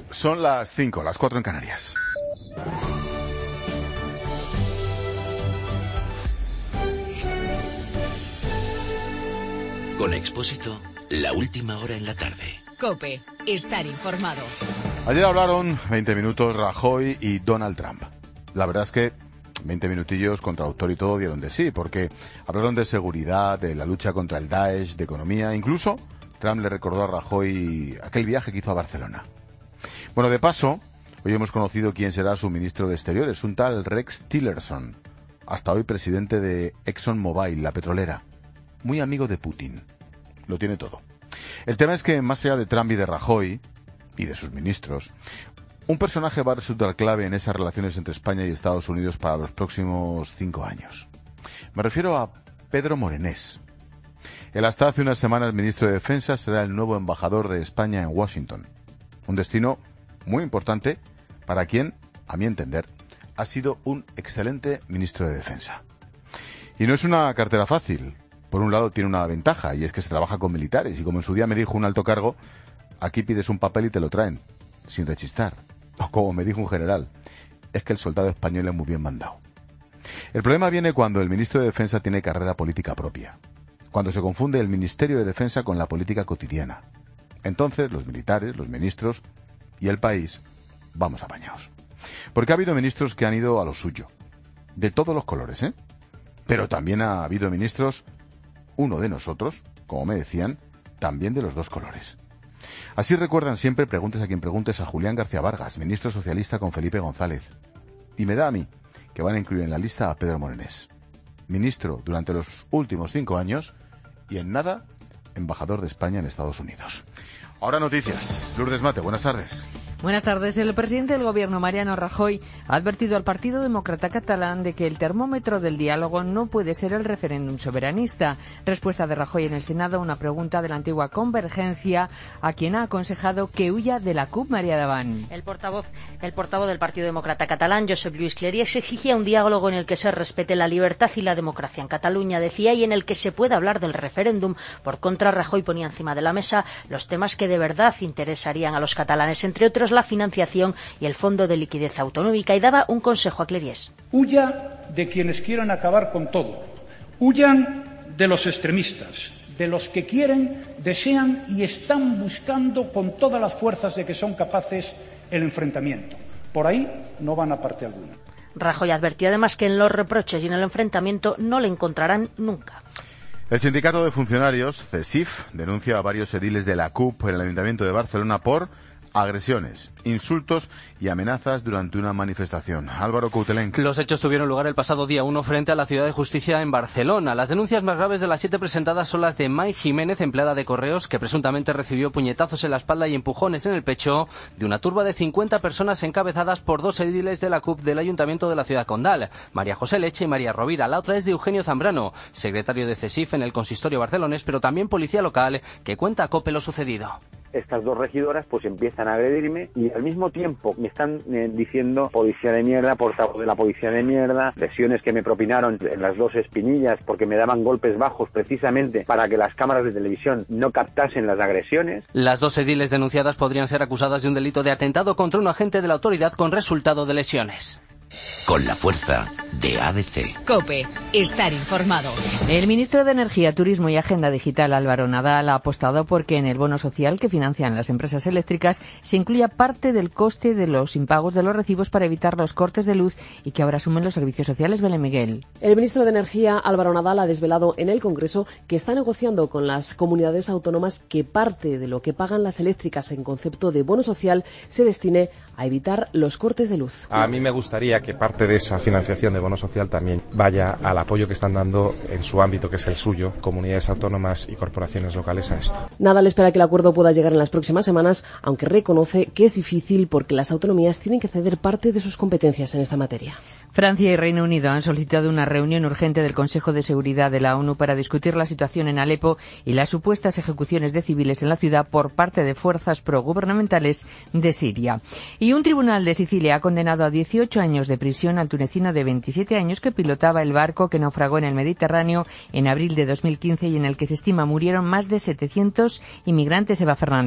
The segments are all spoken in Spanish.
Son las 5, las 4 en Canarias. Con Expósito, la última hora en la tarde. COPE, estar informado. Ayer hablaron 20 minutos Rajoy y Donald Trump. La verdad es que 20 minutillos contra autor y todo dieron de sí, porque hablaron de seguridad, de la lucha contra el Daesh, de economía. Incluso Trump le recordó a Rajoy aquel viaje que hizo a Barcelona. Bueno, de paso, hoy hemos conocido quién será su ministro de Exteriores, un tal Rex Tillerson, hasta hoy presidente de ExxonMobil, la petrolera. Muy amigo de Putin. Lo tiene todo. El tema es que, más allá de Trump y de Rajoy, y de sus ministros, un personaje va a resultar clave en esas relaciones entre España y Estados Unidos para los próximos 5 años. Me refiero a Pedro Morenés. Él hasta hace unas semanas ministro de Defensa será el nuevo embajador de España en Washington. Un destino muy importante para quien, a mi entender, ha sido un excelente ministro de Defensa. Y no es una cartera fácil. Por un lado tiene una ventaja, y es que se trabaja con militares, y como en su día me dijo un alto cargo, aquí pides un papel y te lo traen, sin rechistar. O como me dijo un general, es que el soldado español es muy bien mandado. El problema viene cuando el ministro de Defensa tiene carrera política propia, cuando se confunde el Ministerio de Defensa con la política cotidiana. Entonces los militares, los ministros y el país vamos apañados. Porque ha habido ministros que han ido a lo suyo, de todos los colores, ¿eh? Pero también ha habido ministros, uno de nosotros, como me decían, también de los dos colores. Así recuerdan siempre, preguntes a quien preguntes, a Julián García Vargas, ministro socialista con Felipe González. Y me da a mí que van a incluir en la lista a Pedro Morenés, ministro durante los últimos 5 años y en nada, embajador de España en Estados Unidos. Ahora noticias. Lourdes Mate, buenas tardes. Buenas tardes. El presidente del Gobierno, Mariano Rajoy, ha advertido al Partido Demócrata Catalán de que el termómetro del diálogo no puede ser el referéndum soberanista. Respuesta de Rajoy en el Senado a una pregunta de la antigua Convergencia, a quien ha aconsejado que huya de la CUP, María Daván. El portavoz del Partido Demócrata Catalán, Josep Lluís Cleries, exigía un diálogo en el que se respete la libertad y la democracia en Cataluña, decía, y en el que se pueda hablar del referéndum. Por contra, Rajoy ponía encima de la mesa los temas que de verdad interesarían a los catalanes, entre otros la financiación y el Fondo de Liquidez Autonómica, y daba un consejo a Cleries. Huya de quienes quieran acabar con todo. Huyan de los extremistas, de los que quieren, desean y están buscando con todas las fuerzas de que son capaces el enfrentamiento. Por ahí no van a parte alguna. Rajoy advertía además que en los reproches y en el enfrentamiento no le encontrarán nunca. El sindicato de funcionarios, CESIF, denuncia a varios ediles de la CUP en el Ayuntamiento de Barcelona por agresiones, insultos y amenazas durante una manifestación. Álvaro Coutelenc. Los hechos tuvieron lugar el pasado día 1 frente a la Ciudad de Justicia en Barcelona. Las denuncias más graves de las 7 presentadas son las de May Jiménez, empleada de Correos, que presuntamente recibió puñetazos en la espalda y empujones en el pecho de una turba de 50 personas encabezadas por 2 ediles de la CUP del Ayuntamiento de la Ciudad Condal, María José Leche y María Rovira. La otra es de Eugenio Zambrano, secretario de CESIF en el consistorio barcelonés, pero también policía local, que cuenta a COPE lo sucedido. Estas 2 regidoras pues empiezan a agredirme y al mismo tiempo me están diciendo policía de mierda, portavoz de la policía de mierda, lesiones que me propinaron en las 2 espinillas porque me daban golpes bajos precisamente para que las cámaras de televisión no captasen las agresiones. Las 2 ediles denunciadas podrían ser acusadas de un delito de atentado contra un agente de la autoridad con resultado de lesiones. Con la fuerza de ABC. COPE, estar informado. El ministro de Energía, Turismo y Agenda Digital, Álvaro Nadal, ha apostado por que en el bono social que financian las empresas eléctricas se incluya parte del coste de los impagos de los recibos para evitar los cortes de luz y que ahora asumen los servicios sociales. Belén Miguel. El ministro de Energía, Álvaro Nadal, ha desvelado en el Congreso que está negociando con las comunidades autónomas que parte de lo que pagan las eléctricas en concepto de bono social se destine a evitar los cortes de luz. A mí me gustaría que parte de esa financiación de bono social también vaya al apoyo que están dando en su ámbito, que es el suyo, comunidades autónomas y corporaciones locales a esto. Nadal espera que el acuerdo pueda llegar en las próximas semanas, aunque reconoce que es difícil porque las autonomías tienen que ceder parte de sus competencias en esta materia. Francia y Reino Unido han solicitado una reunión urgente del Consejo de Seguridad de la ONU para discutir la situación en Alepo y las supuestas ejecuciones de civiles en la ciudad por parte de fuerzas progubernamentales de Siria. Y un tribunal de Sicilia ha condenado a 18 años de prisión al tunecino de 27 años que pilotaba el barco que naufragó en el Mediterráneo en abril de 2015 y en el que se estima murieron más de 700 inmigrantes. Eva Fernández.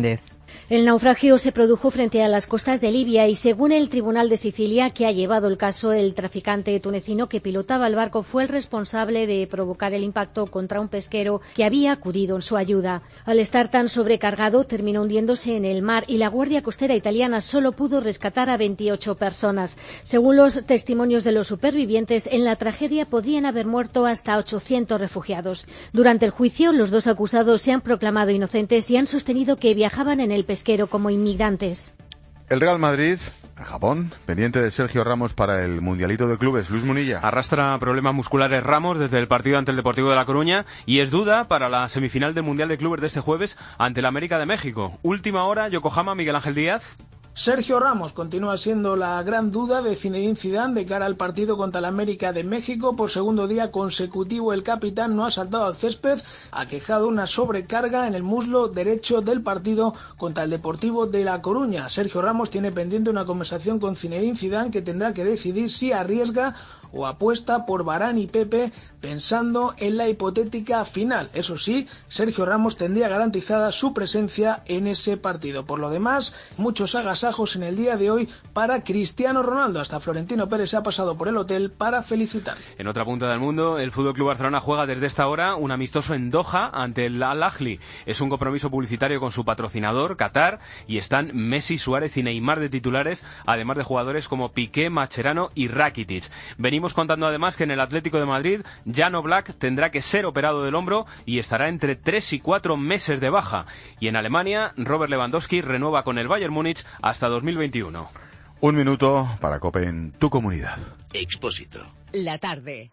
El naufragio se produjo frente a las costas de Libia y, según el Tribunal de Sicilia, que ha llevado el caso, el traficante tunecino que pilotaba el barco fue el responsable de provocar el impacto contra un pesquero que había acudido en su ayuda. Al estar tan sobrecargado, terminó hundiéndose en el mar y la Guardia Costera italiana solo pudo rescatar a 28 personas. Según los testimonios de los supervivientes, en la tragedia podrían haber muerto hasta 800 refugiados. Durante el juicio, los dos acusados se han proclamado inocentes y han sostenido que viajaban en el pesquero como inmigrantes. El Real Madrid, en Japón, pendiente de Sergio Ramos para el Mundialito de Clubes. Luis Munilla. Arrastra problemas musculares Ramos desde el partido ante el Deportivo de La Coruña y es duda para la semifinal del Mundial de Clubes de este jueves ante el América de México. Última hora, Yokohama, Miguel Ángel Díaz. Sergio Ramos continúa siendo la gran duda de Zinedine Zidane de cara al partido contra el América de México. Por segundo día consecutivo el capitán no ha saltado al césped, ha quejado una sobrecarga en el muslo derecho del partido contra el Deportivo de La Coruña. Sergio Ramos tiene pendiente una conversación con Zinedine Zidane que tendrá que decidir si arriesga o apuesta por Varane y Pepe pensando en la hipotética final. Eso sí, Sergio Ramos tendría garantizada su presencia en ese partido. Por lo demás, muchos agasajos en el día de hoy para Cristiano Ronaldo. Hasta Florentino Pérez se ha pasado por el hotel para felicitarle. En otra punta del mundo, el FC Barcelona juega desde esta hora un amistoso en Doha ante el Al-Ahly. Es un compromiso publicitario con su patrocinador, Qatar, y están Messi, Suárez y Neymar de titulares, además de jugadores como Piqué, Mascherano y Rakitic. Venimos contando además que en el Atlético de Madrid, Jan Oblak tendrá que ser operado del hombro y estará entre 3 y 4 meses de baja. Y en Alemania, Robert Lewandowski renueva con el Bayern Múnich hasta 2021. Un minuto para COPE en tu comunidad. Expósito. La tarde.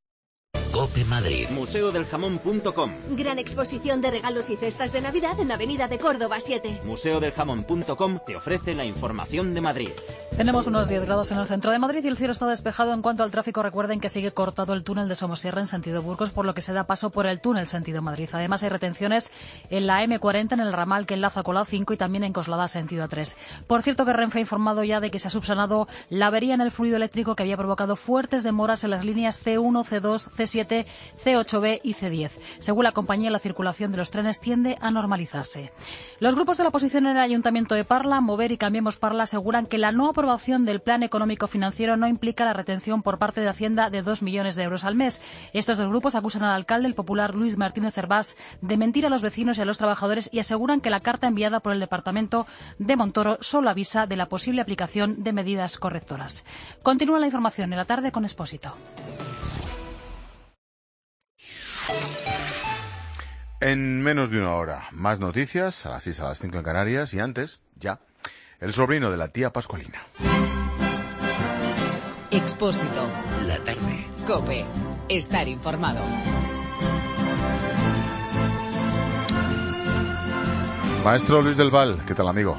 COPE Madrid. Museodeljamón.com. Gran exposición de regalos y cestas de Navidad en Avenida de Córdoba 7. Museodeljamón.com te ofrece la información de Madrid. Tenemos unos 10 grados en el centro de Madrid y el cielo está despejado. En cuanto al tráfico, recuerden que sigue cortado el túnel de Somosierra en sentido Burgos, por lo que se da paso por el túnel sentido Madrid. Además, hay retenciones en la M40 en el ramal que enlaza con la A5 y también en Coslada sentido A3. Por cierto, que Renfe ha informado ya de que se ha subsanado la avería en el fluido eléctrico que había provocado fuertes demoras en las líneas C1, C2, C7, C8B y C10. Según la compañía, la circulación de los trenes tiende a normalizarse. Los grupos de la oposición en el Ayuntamiento de Parla, Mover y Cambiemos Parla, aseguran que la no aprobación del Plan Económico Financiero no implica la retención por parte de Hacienda de 2 millones de euros al mes. Estos dos grupos acusan al alcalde, el popular Luis Martínez Hervás, de mentir a los vecinos y a los trabajadores y aseguran que la carta enviada por el departamento de Montoro solo avisa de la posible aplicación de medidas correctoras. Continúa la información en la tarde con Expósito. En menos de una hora, más noticias, a las 6, a las 5 en Canarias, y antes, ya, el sobrino de la tía Pascualina. Expósito. La tarde. COPE. Estar informado. Maestro Luis del Val, ¿qué tal, amigo?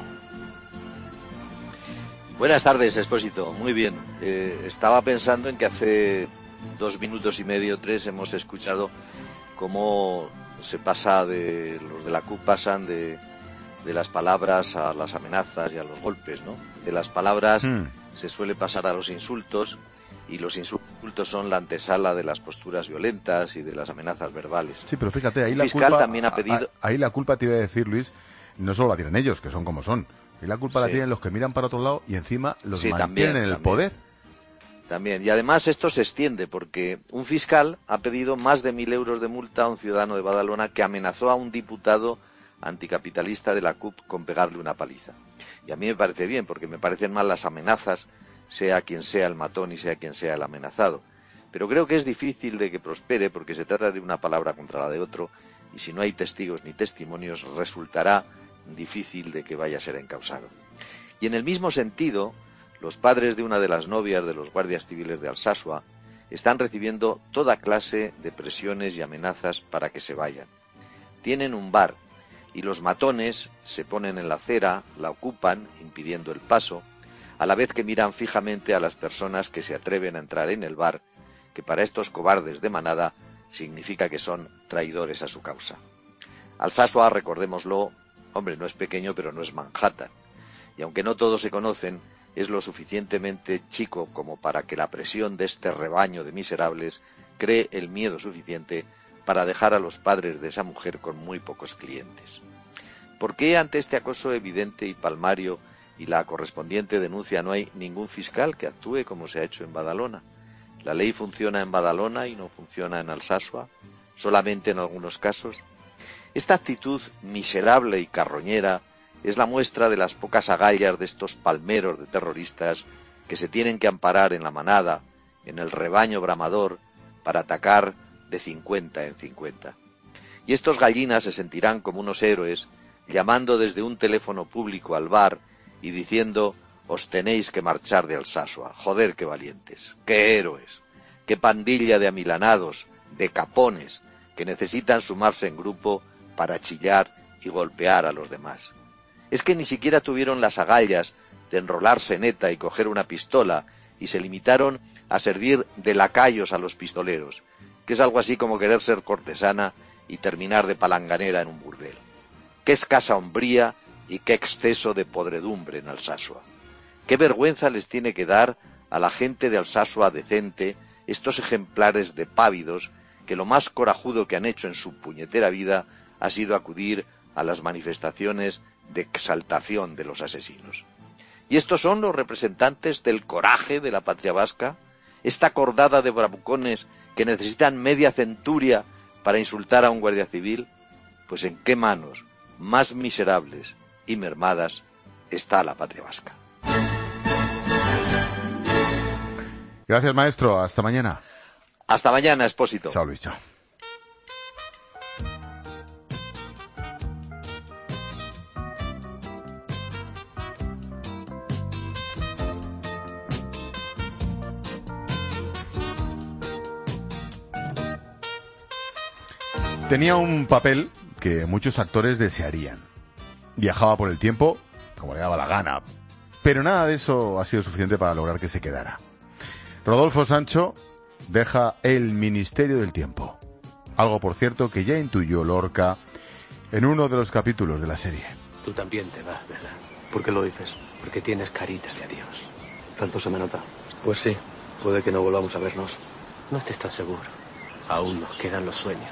Buenas tardes, Expósito. Muy bien. Estaba pensando en que hace 2 minutos y medio, 3, hemos escuchado cómo se pasa los de la CUP pasan de las palabras a las amenazas y a los golpes, ¿no? De las palabras se suele pasar a los insultos y los insultos son la antesala de las posturas violentas y de las amenazas verbales. Sí, pero fíjate, ahí el la fiscal culpa también ha pedido... Ahí la culpa, te iba a decir, Luis, no solo la tienen ellos, que son como son. Y la culpa la Sí. tienen los que miran para otro lado y encima los Sí, mantienen en el poder. También. Y además esto se extiende porque un fiscal ha pedido más de 1.000 euros de multa a un ciudadano de Badalona que amenazó a un diputado anticapitalista de la CUP con pegarle una paliza. Y a mí me parece bien, porque me parecen mal las amenazas, sea quien sea el matón y sea quien sea el amenazado. Pero creo que es difícil de que prospere porque se trata de una palabra contra la de otro y si no hay testigos ni testimonios resultará difícil de que vaya a ser encausado. Y en el mismo sentido, los padres de una de las novias de los guardias civiles de Alsasua están recibiendo toda clase de presiones y amenazas para que se vayan. Tienen un bar y los matones se ponen en la acera, la ocupan, impidiendo el paso, a la vez que miran fijamente a las personas que se atreven a entrar en el bar, que para estos cobardes de manada significa que son traidores a su causa. Alsasua, recordémoslo, hombre, no es pequeño, pero no es Manhattan. Y aunque no todos se conocen, es lo suficientemente chico como para que la presión de este rebaño de miserables cree el miedo suficiente para dejar a los padres de esa mujer con muy pocos clientes. ¿Por qué ante este acoso evidente y palmario y la correspondiente denuncia no hay ningún fiscal que actúe como se ha hecho en Badalona? ¿La ley funciona en Badalona y no funciona en Alsasua? ¿Solamente en algunos casos? Esta actitud miserable y carroñera es la muestra de las pocas agallas de estos palmeros de terroristas que se tienen que amparar en la manada, en el rebaño bramador, para atacar de 50 en 50. Y estos gallinas se sentirán como unos héroes, llamando desde un teléfono público al bar y diciendo: os tenéis que marchar de Alsasua. Joder, qué valientes, qué héroes, qué pandilla de amilanados, de capones, que necesitan sumarse en grupo para chillar y golpear a los demás. Es que ni siquiera tuvieron las agallas de enrolarse neta y coger una pistola, y se limitaron a servir de lacayos a los pistoleros, que es algo así como querer ser cortesana y terminar de palanganera en un burdel. Qué escasa hombría y qué exceso de podredumbre en Alsasua. Qué vergüenza les tiene que dar a la gente de Alsasua decente estos ejemplares de pávidos que lo más corajudo que han hecho en su puñetera vida ha sido acudir a las manifestaciones de exaltación de los asesinos. ¿Y estos son los representantes del coraje de la patria vasca? ¿Esta cordada de bravucones que necesitan media centuria para insultar a un guardia civil? Pues en qué manos más miserables y mermadas está la patria vasca. Gracias, maestro. Hasta mañana. Hasta mañana, Expósito. Chao, Luis. Chao. Tenía un papel que muchos actores desearían. Viajaba por el tiempo como le daba la gana, pero nada de eso ha sido suficiente para lograr que se quedara. Rodolfo Sancho deja el Ministerio del Tiempo. Algo, por cierto, que ya intuyó Lorca en uno de los capítulos de la serie. Tú también te vas, ¿verdad? ¿Por qué lo dices? Porque tienes carita de adiós. ¿Tanto se me nota? Pues sí, puede que no volvamos a vernos. No estés tan seguro. Aún nos quedan los sueños.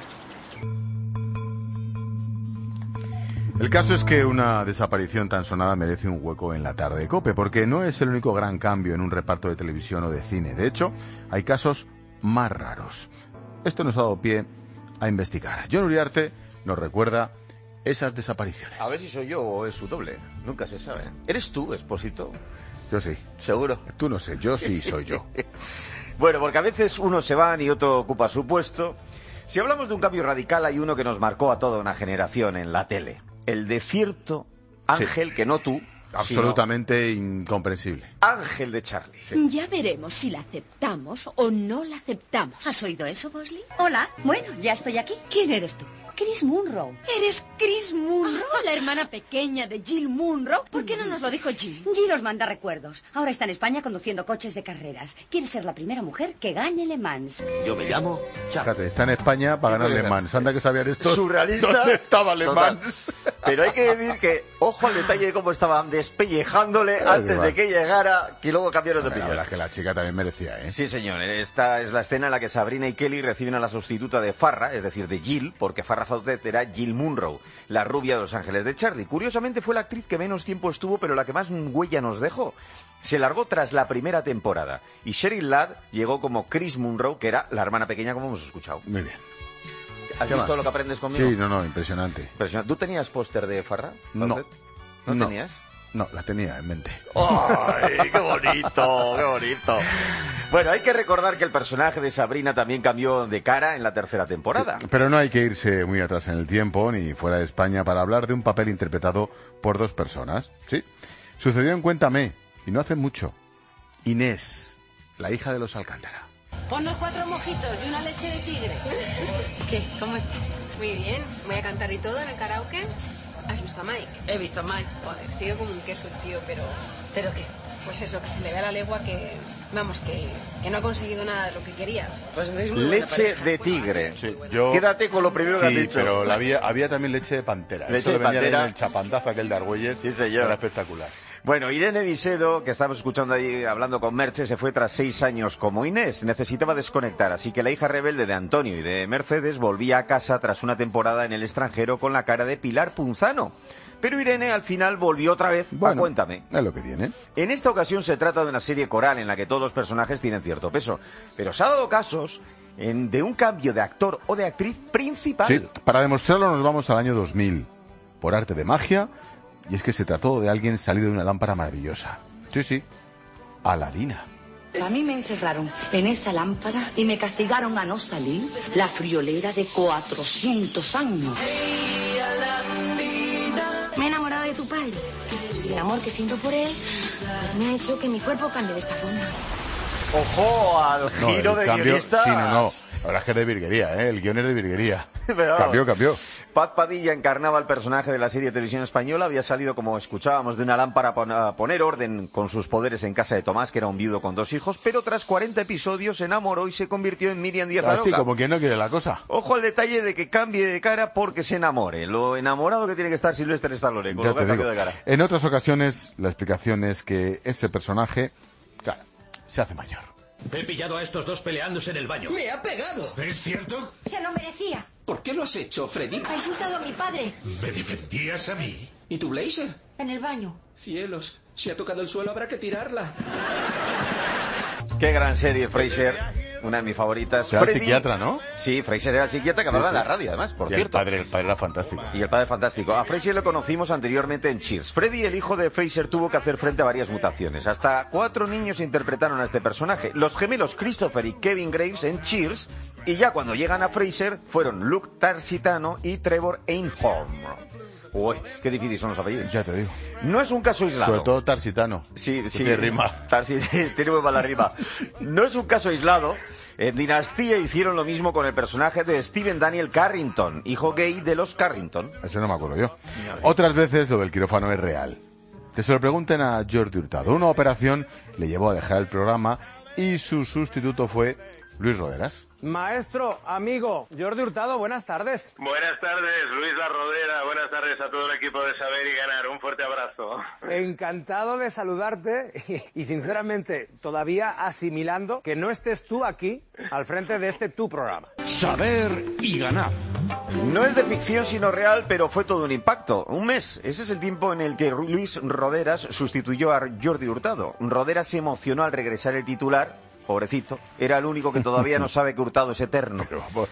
El caso es que una desaparición tan sonada merece un hueco en la tarde de COPE, porque no es el único gran cambio en un reparto de televisión o de cine. De hecho, hay casos más raros. Esto nos ha dado pie a investigar. Jon Uriarte nos recuerda esas desapariciones. A ver si soy yo o es su doble. Nunca se sabe. ¿Eres tú, Expósito? Yo sí. ¿Seguro? Tú no sé, yo sí soy yo. Bueno, porque a veces unos se van y otro ocupa su puesto. Si hablamos de un cambio radical, hay uno que nos marcó a toda una generación en la tele. El de cierto Ángel, sí, que no tú. Absolutamente incomprensible. Ángel de Charlie. Sí. Ya veremos si la aceptamos o no la aceptamos. ¿Has oído eso, Bosley? Hola, bueno, ya estoy aquí. ¿Quién eres tú? Chris Munro. ¿Eres Chris Munro? La hermana pequeña de Jill Munro. ¿Por qué no nos lo dijo Jill? Jill os manda recuerdos. Ahora está en España conduciendo coches de carreras. Quiere ser la primera mujer que gane Le Mans. Yo me llamo Charlie. Fíjate, está en España para ganar Le Mans. Anda que sabían esto. Surrealista. ¿Dónde estaba Le Mans? Pero hay que decir que, ojo al detalle de cómo estaban despellejándole antes de que llegara, que luego cambiaron de opinión. La verdad es que la chica también merecía, ¿eh? Sí, señor. Esta es la escena en la que Sabrina y Kelly reciben a la sustituta de Farrah, es decir, de Jill, porque Farrah Fawcett era Jill Munro, la rubia de Los Ángeles de Charlie. Curiosamente fue la actriz que menos tiempo estuvo, pero la que más huella nos dejó. Se largó tras la primera temporada. Y Cheryl Ladd llegó como Chris Munro, que era la hermana pequeña, como hemos escuchado. Muy bien. ¿Has visto lo que aprendes conmigo? Sí, no, impresionante. ¿Tú tenías póster de Farrah? No. ¿No tenías? No, la tenía en mente. ¡Ay, qué bonito, qué bonito! Bueno, hay que recordar que el personaje de Sabrina también cambió de cara en la tercera temporada. Sí, pero no hay que irse muy atrás en el tiempo, ni fuera de España, para hablar de un papel interpretado por dos personas. Sí, sucedió en Cuéntame, y no hace mucho. Inés, la hija de los Alcántara. Ponnos 4 mojitos y una leche de tigre. ¿Qué? ¿Cómo estás? Muy bien. Voy a cantar y todo en el karaoke. ¿Has visto a Mike? He visto a Mike. Joder, sigue como un queso, tío, pero... ¿Pero qué? Pues eso, que se le ve a la legua que... Vamos, que no ha conseguido nada de lo que quería. Pues es muy leche de tigre. Sí, quédate con lo primero que has dicho. Sí, pero había también leche de pantera. Leche Eso de pantera. Venía en el chapandazo aquel de Argüelles. Sí, señor. Era espectacular. Bueno, Irene Visedo, que estamos escuchando ahí hablando con Merche, se fue tras 6 años como Inés. Necesitaba desconectar, así que la hija rebelde de Antonio y de Mercedes volvía a casa tras una temporada en el extranjero con la cara de Pilar Punzano. Pero Irene al final volvió otra vez a Cuéntame. Es lo que tiene. En esta ocasión se trata de una serie coral en la que todos los personajes tienen cierto peso. Pero se ha dado casos de un cambio de actor o de actriz principal. Sí, para demostrarlo nos vamos al año 2000, por arte de magia, y es que se trató de alguien salido de una lámpara maravillosa. Sí, Aladina. A mí me encerraron en esa lámpara y me castigaron a no salir la friolera de 400 años. Me he enamorado de tu padre. Y el amor que siento por él, pues me ha hecho que mi cuerpo cambie de esta forma. ¡Ojo al giro de guionistas! Sí, no. Ahora es que es de virguería, ¿eh? El guion es de virguería. Pero, cambió. Paz Padilla encarnaba al personaje de la serie de televisión española. Había salido, como escuchábamos, de una lámpara a poner orden con sus poderes en casa de Tomás, que era un viudo con 2 hijos, pero tras 40 episodios se enamoró y se convirtió en Miriam Díaz Aroca. Así como quien no quiere la cosa. Ojo al detalle de que cambie de cara porque se enamore. Lo enamorado que tiene que estar Sylvester Stallone con lo que cambia de cara. En otras ocasiones, la explicación es que ese personaje, claro, se hace mayor. He pillado a estos dos peleándose en el baño. ¡Me ha pegado! ¿Es cierto? Se lo merecía. ¿Por qué lo has hecho, Freddy? Ha insultado a mi padre. ¿Me defendías a mí? ¿Y tu blazer? En el baño. Cielos, si ha tocado el suelo habrá que tirarla. Qué gran serie, Frasier. Una de mis favoritas. Era el psiquiatra, ¿no? Sí, Frasier era el psiquiatra que hablaba en la radio, además, por cierto. El padre era fantástico. Y el padre fantástico. A Frasier lo conocimos anteriormente en Cheers. Freddy, el hijo de Frasier, tuvo que hacer frente a varias mutaciones. Hasta 4 niños interpretaron a este personaje. Los gemelos Christopher y Kevin Graves en Cheers. Y ya cuando llegan a Frasier, fueron Luke Tarsitano y Trevor Einhorn. Uy, qué difíciles son los apellidos. Ya te digo. No es un caso aislado. Sobre todo Tarsitano. Sí. Tiene rima. Tiene muy mala rima. No es un caso aislado. En Dinastía hicieron lo mismo con el personaje de Stephen Daniel Carrington, hijo gay de los Carrington. Eso no me acuerdo yo. Otras veces lo del quirófano es real. Que se lo pregunten a Jordi Hurtado. Una operación le llevó a dejar el programa y su sustituto fue Luis Roderas. Maestro, amigo, Jordi Hurtado, buenas tardes. Buenas tardes, Luis La Rodera, buenas tardes a todo el equipo de Saber y Ganar, un fuerte abrazo. Encantado de saludarte y sinceramente todavía asimilando que no estés tú aquí al frente de tu programa. Saber y Ganar. No es de ficción sino real, pero fue todo un impacto. Un mes, ese es el tiempo en el que Luis Roderas sustituyó a Jordi Hurtado. Roderas se emocionó al regresar el titular. Pobrecito, era el único que todavía no sabe que Hurtado es eterno.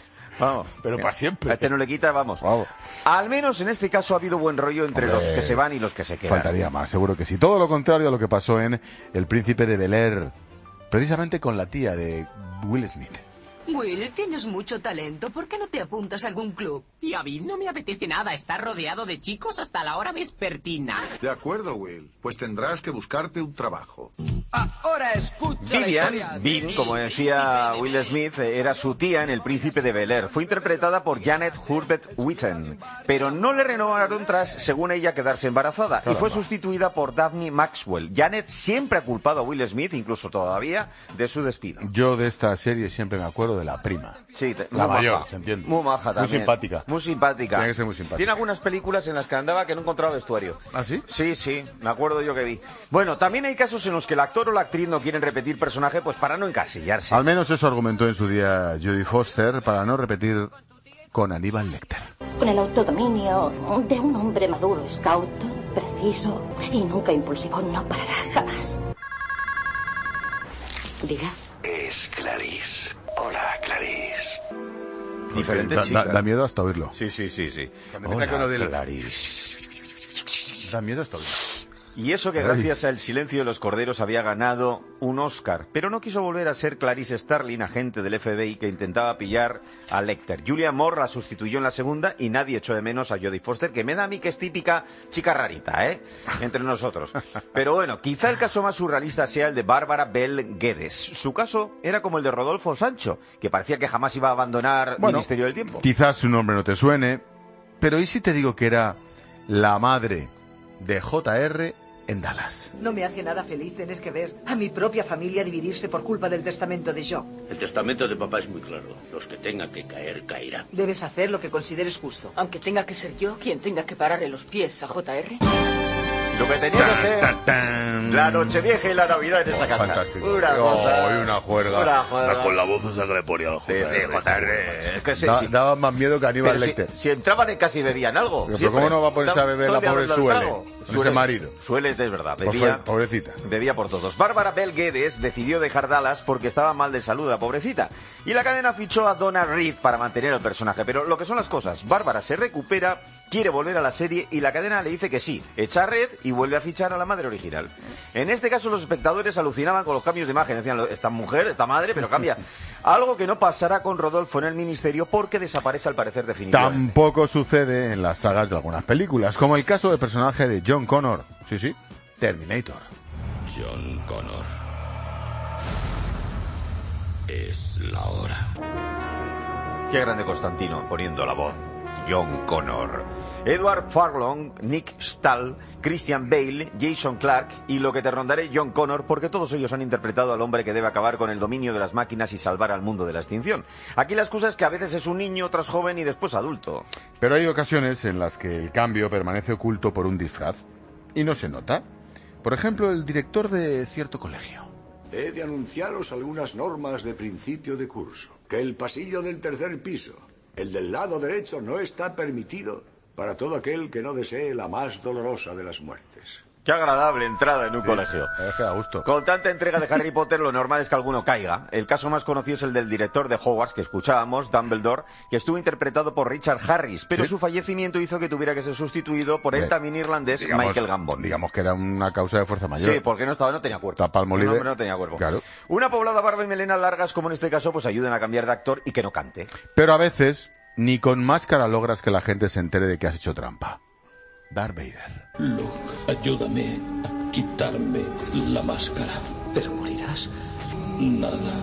Pero para siempre. A este no le quita, vamos. Al menos en este caso ha habido buen rollo entre los que se van y los que se quedan. Faltaría más, seguro que sí. Todo lo contrario a lo que pasó en El Príncipe de Bel-Air, precisamente con la tía de Will Smith. Will, tienes mucho talento. ¿Por qué no te apuntas a algún club? Y a mí no me apetece nada estar rodeado de chicos hasta la hora vespertina. De acuerdo, Will. Pues tendrás que buscarte un trabajo. Ahora escucha Vivian, como decía Will Smith, era su tía en El Príncipe de Bel-Air. Fue interpretada por Janet Hurwitz-Whitten, pero no le renovaron tras, según ella, quedarse embarazada. Y fue sustituida por Daphne Maxwell. Janet siempre ha culpado a Will Smith, incluso todavía, de su despido. Yo de esta serie siempre me acuerdo de la prima. Sí, la mayor, ¿se entiende? Muy maja también. Muy simpática. Muy simpática. Tiene que ser muy simpática. Tiene algunas películas en las que andaba que no encontraba vestuario. ¿Ah, sí? Sí, me acuerdo yo que vi. Bueno, también hay casos en los que el actor o la actriz no quieren repetir personaje pues para no encasillarse. Al menos eso argumentó en su día Jodie Foster para no repetir con Aníbal Lecter. Con el autodominio de un hombre maduro, scout, preciso y nunca impulsivo, no parará jamás. Diga. Es Clarice. Hola, Clarice. Diferente chica. Da miedo hasta oírlo. Sí. Hola, Clarice. Da miedo hasta oírlo. Y eso que gracias al Silencio de los Corderos había ganado un Oscar, pero no quiso volver a ser Clarice Starling, agente del FBI que intentaba pillar a Lecter. Julianne Moore la sustituyó en la segunda y nadie echó de menos a Jodie Foster, que me da a mí que es típica chica rarita, entre nosotros. Pero bueno, quizá el caso más surrealista sea el de Bárbara Bel Geddes. Su caso era como el de Rodolfo Sancho, que parecía que jamás iba a abandonar Ministerio del Tiempo. Quizás su nombre no te suene, pero ¿y si te digo que era la madre de JR en Dallas? No me hace nada feliz tener que ver a mi propia familia dividirse por culpa del testamento de Joe. El testamento de papá es muy claro. Los que tengan que caer, caerán. Debes hacer lo que consideres justo. Aunque tenga que ser yo quien tenga que pararle los pies a JR. Lo que tenía que ser la Nochevieja y la Navidad en esa casa. Fantástico. Una cosa. Una juerga. Una juerga. Con la voz esa que le ponía al Es que daba más miedo que Aníbal Lecter. Si entraban en casa y bebían algo. Pero ¿cómo no va a ponerse a beber la pobre Suele? Con ese marido. Suele, es verdad. Bebía, pobrecita. Bebía por todos. Bárbara Bel Geddes decidió dejar Dallas porque estaba mal de salud, la pobrecita. Y la cadena fichó a Donna Reed para mantener el personaje. Pero lo que son las cosas, Bárbara se recupera, quiere volver a la serie y la cadena le dice que sí. Echa a Reed y vuelve a fichar a la madre original. En este caso los espectadores alucinaban con los cambios de imagen. Decían, esta mujer, esta madre, pero cambia. Algo que no pasará con Rodolfo en el ministerio porque desaparece al parecer definitivamente. Tampoco sucede en las sagas de algunas películas, como el caso del personaje de John Connor. Sí, Terminator. John Connor. Es la hora. Qué grande Constantino poniendo la voz. John Connor. Edward Furlong, Nick Stahl, Christian Bale, Jason Clarke y lo que te rondaré John Connor, porque todos ellos han interpretado al hombre que debe acabar con el dominio de las máquinas y salvar al mundo de la extinción. Aquí la excusa es que a veces es un niño, otras joven y después adulto. Pero hay ocasiones en las que el cambio permanece oculto por un disfraz y no se nota. Por ejemplo, el director de cierto colegio. He de anunciaros algunas normas de principio de curso. Que el pasillo del tercer piso, el del lado derecho, no está permitido para todo aquel que no desee la más dolorosa de las muertes. Qué agradable entrada en un colegio. Da gusto. Con tanta entrega de Harry Potter, lo normal es que alguno caiga. El caso más conocido es el del director de Hogwarts, que escuchábamos, Dumbledore, que estuvo interpretado por Richard Harris, pero su fallecimiento hizo que tuviera que ser sustituido por el también irlandés Michael Gambon. Digamos que era una causa de fuerza mayor. Sí, porque no tenía cuerpo. Tapalmolive. No tenía cuerpo. Claro. Una poblada barba y melenas largas, como en este caso, pues ayudan a cambiar de actor y que no cante. Pero a veces, ni con máscara logras que la gente se entere de que has hecho trampa. Darth Vader. Luke, ayúdame a quitarme la máscara. Pero morirás. Nada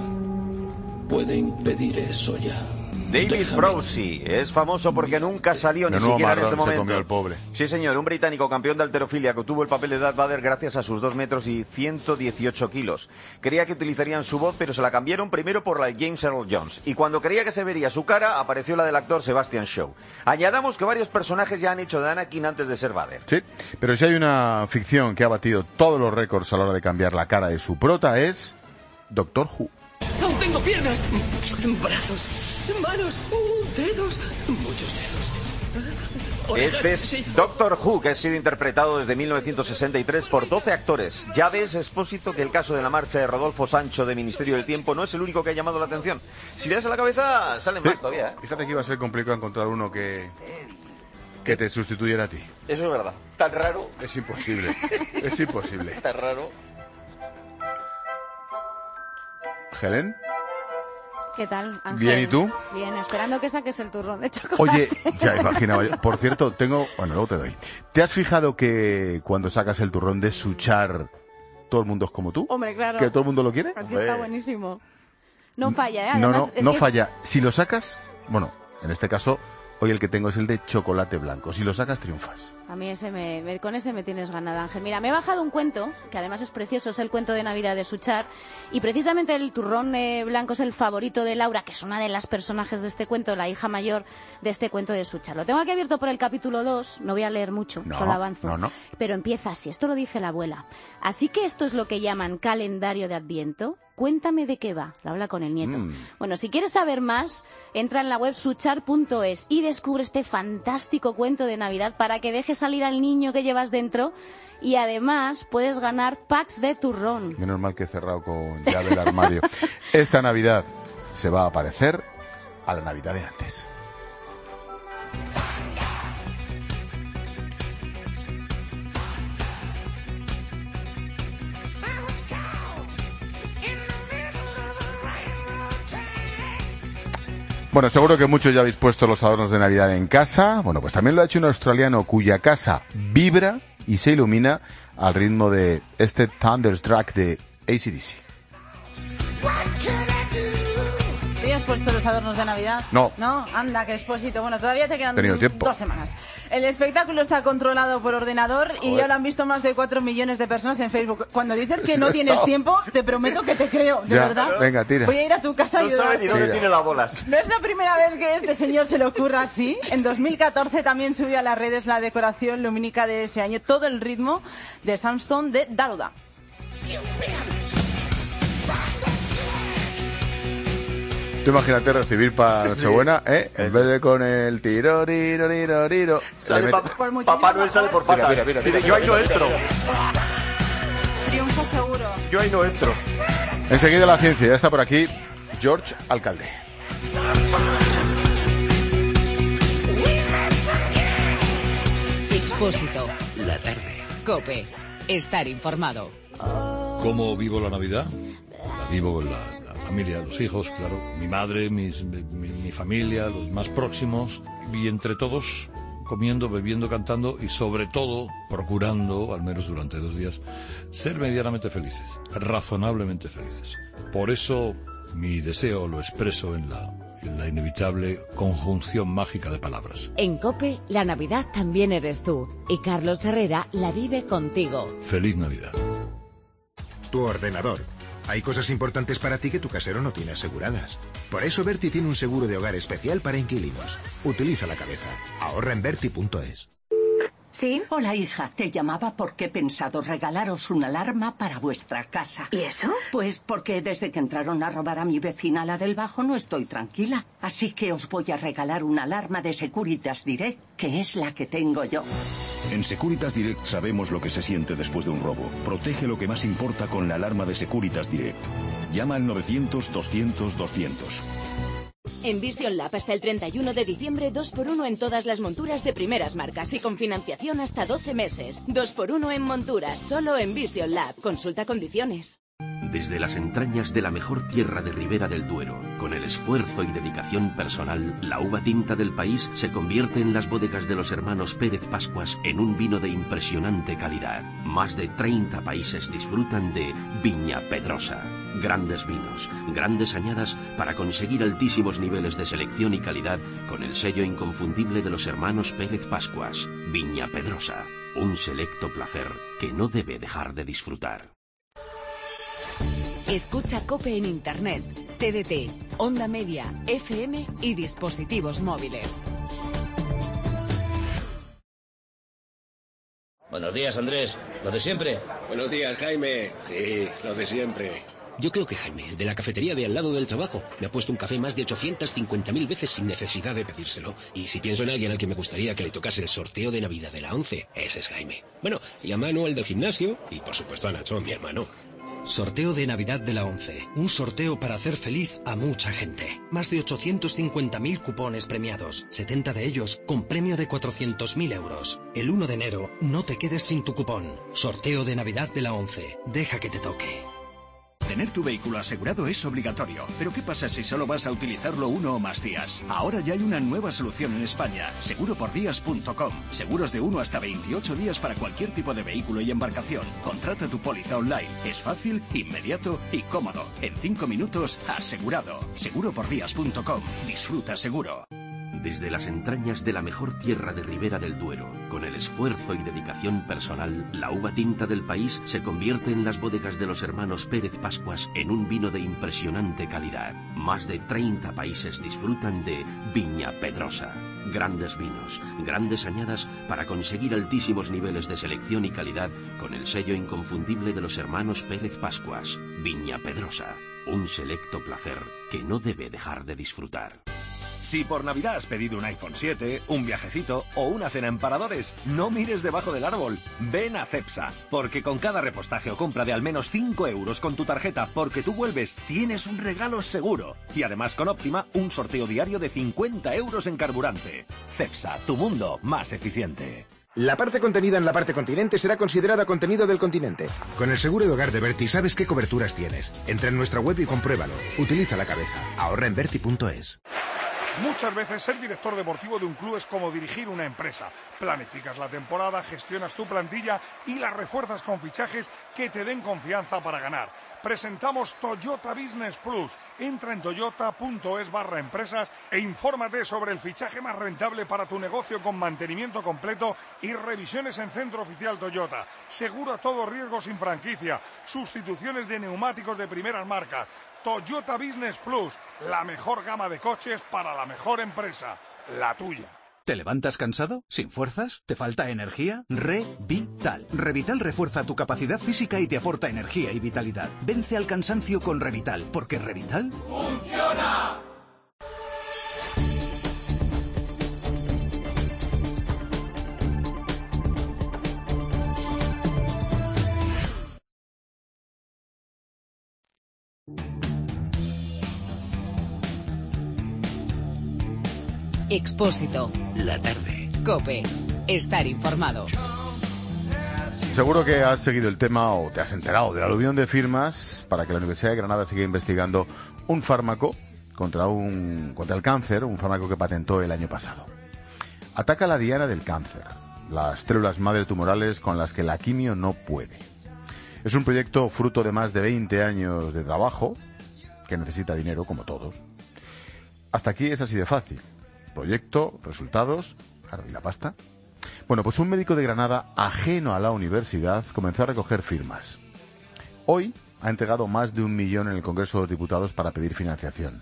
puede impedir eso ya. David Prowse es famoso porque nunca salió ni siquiera en este momento. Se comió el pobre. Sí, señor, un británico campeón de halterofilia que obtuvo el papel de Darth Vader gracias a sus 2 metros y 118 kilos. Creía que utilizarían su voz, pero se la cambiaron primero por la de James Earl Jones. Y cuando creía que se vería su cara, apareció la del actor Sebastian Shaw. Añadamos que varios personajes ya han hecho de Anakin antes de ser Vader. Sí, pero si hay una ficción que ha batido todos los récords a la hora de cambiar la cara de su prota es Doctor Who. Aún tengo piernas, brazos, manos, dedos, muchos dedos. Orejas, Este es sí. Doctor Who, que ha sido interpretado desde 1963 por 12 actores. Ya ves, Expósito, que el caso de la marcha de Rodolfo Sancho de Ministerio del Tiempo no es el único que ha llamado la atención. Si le das a la cabeza, salen más todavía, ¿eh? Fíjate que iba a ser complicado encontrar uno que te sustituyera a ti. Eso es verdad. Tan raro. Es imposible. Es imposible. Tan raro. ¿Helen? ¿Qué tal, Ángel? Bien, ¿y tú? Bien, esperando que saques el turrón de chocolate. Oye, ya imaginaba yo. Por cierto, luego te doy. ¿Te has fijado que cuando sacas el turrón de Suchar, todo el mundo es como tú? Hombre, claro. ¿Que todo el mundo lo quiere? Aquí está buenísimo. No falla, ¿eh? Además, no falla. Si lo sacas, bueno, en este caso, hoy el que tengo es el de chocolate blanco. Si lo sacas, triunfas. A mí con ese me tienes ganada, Ángel. Mira, me he bajado un cuento, que además es precioso, es el cuento de Navidad de Suchar, y precisamente el turrón blanco es el favorito de Laura, que es una de las personajes de este cuento, la hija mayor de este cuento de Suchar. Lo tengo aquí abierto por el capítulo 2, no voy a leer mucho, solo avanzo. No. Pero empieza así, esto lo dice la abuela. Así que esto es lo que llaman calendario de Adviento. Cuéntame de qué va. Lo habla con el nieto. Bueno, si quieres saber más, entra en la web suchar.es y descubre este fantástico cuento de Navidad para que dejes salir al niño que llevas dentro y además puedes ganar packs de turrón. Menos mal que he cerrado con llave el armario. Esta Navidad se va a parecer a la Navidad de antes. Bueno, seguro que muchos ya habéis puesto los adornos de Navidad en casa. Bueno, pues también lo ha hecho un australiano cuya casa vibra y se ilumina al ritmo de este Thunderstruck de AC/DC. ¿Te has puesto los adornos de Navidad? No. No, anda, que Expósito. Bueno, todavía te quedan Tenido tiempo. 2 semanas. El espectáculo está controlado por ordenador y ya lo han visto más de 4 millones de personas en Facebook. Cuando dices que no tienes tiempo, te prometo que te creo, de verdad. Venga, tira. Voy a ir a tu casa y no sabe ni dónde tiene las bolas. No es la primera vez que este señor se le ocurra así. En 2014 también subió a las redes la decoración lumínica de ese año, todo el ritmo de Samstone de Daruda. Tú imagínate recibir para Nochebuena, en vez de con el tiro. Sale Papá Noel sale por patas. Mira. Dice, yo ahí no entro. Triunfo seguro. Yo ahí no entro. Enseguida la ciencia, ya está por aquí George Alcalde. Expósito. La tarde. COPE. Estar informado. ¿Cómo vivo la Navidad? La vivo con la familia, los hijos, claro, mi madre, mi familia, los más próximos, y entre todos comiendo, bebiendo, cantando y sobre todo procurando, al menos durante 2 días, ser medianamente felices, razonablemente felices. Por eso mi deseo lo expreso en la inevitable conjunción mágica de palabras. En COPE, la Navidad también eres tú, y Carlos Herrera la vive contigo. ¡Feliz Navidad! Tu ordenador. Hay cosas importantes para ti que tu casero no tiene aseguradas. Por eso Berti tiene un seguro de hogar especial para inquilinos. Utiliza la cabeza. Ahorra en Berti.es. ¿Sí? Hola, hija. Te llamaba porque he pensado regalaros una alarma para vuestra casa. ¿Y eso? Pues porque desde que entraron a robar a mi vecina, la del Bajo, no estoy tranquila. Así que os voy a regalar una alarma de Securitas Direct, que es la que tengo yo. En Securitas Direct sabemos lo que se siente después de un robo. Protege lo que más importa con la alarma de Securitas Direct. Llama al 900-200-200. En Vision Lab hasta el 31 de diciembre 2x1 en todas las monturas de primeras marcas y con financiación hasta 12 meses. 2x1 en monturas, solo en Vision Lab. Consulta condiciones. Desde las entrañas de la mejor tierra de Ribera del Duero, con el esfuerzo y dedicación personal, la uva tinta del país se convierte en las bodegas de los hermanos Pérez Pascuas en un vino de impresionante calidad. Más de 30 países disfrutan de Viña Pedrosa. Grandes vinos, grandes añadas para conseguir altísimos niveles de selección y calidad con el sello inconfundible de los hermanos Pérez Pascuas. Viña Pedrosa, un selecto placer que no debe dejar de disfrutar. Escucha COPE en Internet, TDT, Onda Media, FM y dispositivos móviles. Buenos días, Andrés. ¿Lo de siempre? Buenos días, Jaime. Sí, lo de siempre. Yo creo que Jaime, el de la cafetería de al lado del trabajo, me ha puesto un café más de 850.000 veces sin necesidad de pedírselo. Y si pienso en alguien al que me gustaría que le tocase el sorteo de Navidad de la 11, ese es Jaime. Bueno, y a Manu, el del gimnasio, y por supuesto a Nacho, mi hermano. Sorteo de Navidad de la 11. Un sorteo para hacer feliz a mucha gente. Más de 850.000 cupones premiados. 70 de ellos con premio de 400.000 euros. El 1 de enero no te quedes sin tu cupón. Sorteo de Navidad de la 11. Deja que te toque. Tener tu vehículo asegurado es obligatorio. Pero ¿qué pasa si solo vas a utilizarlo 1 o más días? Ahora ya hay una nueva solución en España. Seguropordías.com. Seguros de 1 hasta 28 días para cualquier tipo de vehículo y embarcación. Contrata tu póliza online. Es fácil, inmediato y cómodo. En 5 minutos, asegurado. Seguropordías.com. Disfruta seguro. Desde las entrañas de la mejor tierra de Ribera del Duero, con el esfuerzo y dedicación personal, la uva tinta del país se convierte en las bodegas de los hermanos Pérez Pascuas en un vino de impresionante calidad. Más de 30 países disfrutan de Viña Pedrosa. Grandes vinos, grandes añadas para conseguir altísimos niveles de selección y calidad con el sello inconfundible de los hermanos Pérez Pascuas. Viña Pedrosa, un selecto placer que no debe dejar de disfrutar. Si por Navidad has pedido un iPhone 7, un viajecito o una cena en Paradores, no mires debajo del árbol. Ven a Cepsa, porque con cada repostaje o compra de al menos 5 euros con tu tarjeta porque tú vuelves, tienes un regalo seguro. Y además con Óptima, un sorteo diario de 50 euros en carburante. Cepsa, tu mundo más eficiente. La parte contenida en la parte continente será considerada contenido del continente. Con el seguro de hogar de Berti sabes qué coberturas tienes. Entra en nuestra web y compruébalo. Utiliza la cabeza. Ahorra en Berti.es. Muchas veces ser director deportivo de un club es como dirigir una empresa. Planificas la temporada, gestionas tu plantilla y la refuerzas con fichajes que te den confianza para ganar. presentamos Toyota Business Plus. Entra en toyota.es/empresas e infórmate sobre el fichaje más rentable para tu negocio con mantenimiento completo y revisiones en Centro Oficial Toyota. Seguro a todo riesgo sin franquicia. Sustituciones de neumáticos de primeras marcas. Toyota Business Plus. La mejor gama de coches para la mejor empresa. La tuya. ¿Te levantas cansado? ¿Sin fuerzas? ¿Te falta energía? Revital. Revital refuerza tu capacidad física y te aporta energía y vitalidad. Vence al cansancio con Revital, porque Revital ¡funciona! Expósito. La tarde. COPE. Estar informado. Seguro que has seguido el tema o te has enterado del aluvión de firmas para que la Universidad de Granada siga investigando un fármaco contra el cáncer, un fármaco que patentó el año pasado. Ataca la diana del cáncer, las células madre tumorales con las que la quimio no puede. Es un proyecto fruto de más de 20 años de trabajo, que necesita dinero como todos. Hasta aquí es así de fácil. Proyecto, resultados, claro, ¿y la pasta? Bueno, pues un médico de Granada, ajeno a la universidad, comenzó a recoger firmas. Hoy ha entregado más de 1 millón en el Congreso de los Diputados para pedir financiación.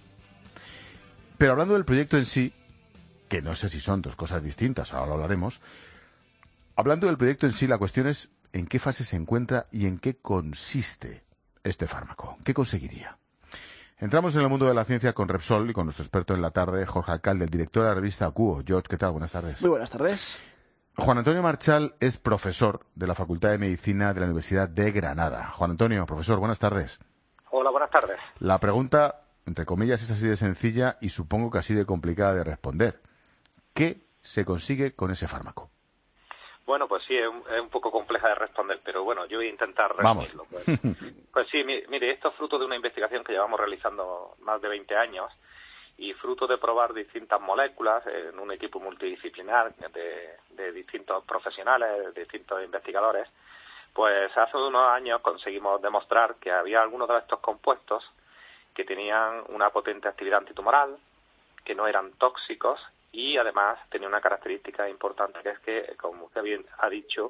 Pero hablando del proyecto en sí, que no sé si son dos cosas distintas, ahora lo hablaremos, hablando del proyecto en sí, la cuestión es en qué fase se encuentra y en qué consiste este fármaco. ¿Qué conseguiría? Entramos en el mundo de la ciencia con Repsol y con nuestro experto en la tarde, Jorge Alcalde, el director de la revista Cuo. George, ¿qué tal? Buenas tardes. Muy buenas tardes. Juan Antonio Marchal es profesor de la Facultad de Medicina de la Universidad de Granada. Juan Antonio, profesor, buenas tardes. Hola, buenas tardes. La pregunta, entre comillas, es así de sencilla y supongo que así de complicada de responder. ¿Qué se consigue con ese fármaco? Bueno, pues sí, es un poco compleja de responder, pero bueno, yo voy a intentar resumirlo. Pues sí, mire, esto es fruto de una investigación que llevamos realizando más de 20 años y fruto de probar distintas moléculas en un equipo multidisciplinar de distintos profesionales, de distintos investigadores. Pues hace unos años conseguimos demostrar que había algunos de estos compuestos que tenían una potente actividad antitumoral, que no eran tóxicos y además tenía una característica importante, que es que, como usted bien ha dicho,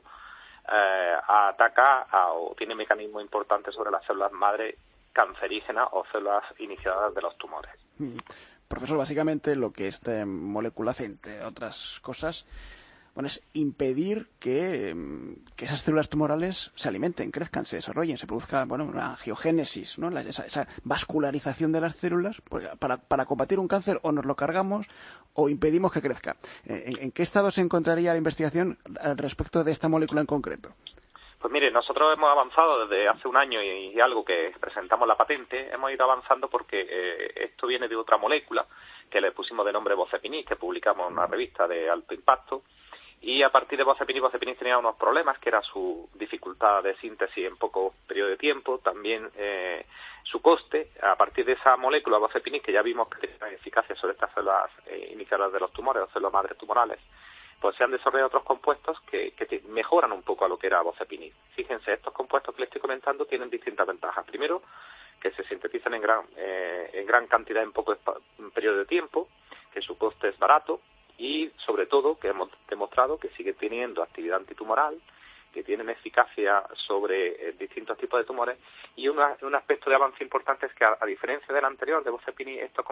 ataca o tiene mecanismos importantes sobre las células madre cancerígenas o células iniciadoras de los tumores. Profesor, básicamente lo que esta molécula hace, entre otras cosas, bueno, es impedir que esas células tumorales se alimenten, crezcan, se desarrollen, se produzca, bueno, una angiogénesis, ¿no? Esa vascularización de las células, pues, para combatir un cáncer o nos lo cargamos o impedimos que crezca. ¿En qué estado se encontraría la investigación al respecto de esta molécula en concreto? Pues mire, nosotros hemos avanzado desde hace un año y algo que presentamos la patente, hemos ido avanzando porque esto viene de otra molécula que le pusimos de nombre Vocepinib, que publicamos en una revista de alto impacto. Y a partir de Vocepinib tenía unos problemas, que era su dificultad de síntesis en poco periodo de tiempo, también su coste. A partir de esa molécula Vocepinib, que ya vimos que tiene eficacia sobre estas células iniciadoras de los tumores o células madres tumorales, pues se han desarrollado otros compuestos que mejoran un poco a lo que era Vocepinib. Fíjense, estos compuestos que les estoy comentando tienen distintas ventajas. Primero, que se sintetizan en gran cantidad en poco periodo de tiempo, que su coste es barato, y sobre todo que hemos demostrado que sigue teniendo actividad antitumoral, que tienen eficacia sobre distintos tipos de tumores, y un aspecto de avance importante es que a diferencia del anterior de Vocepinib, este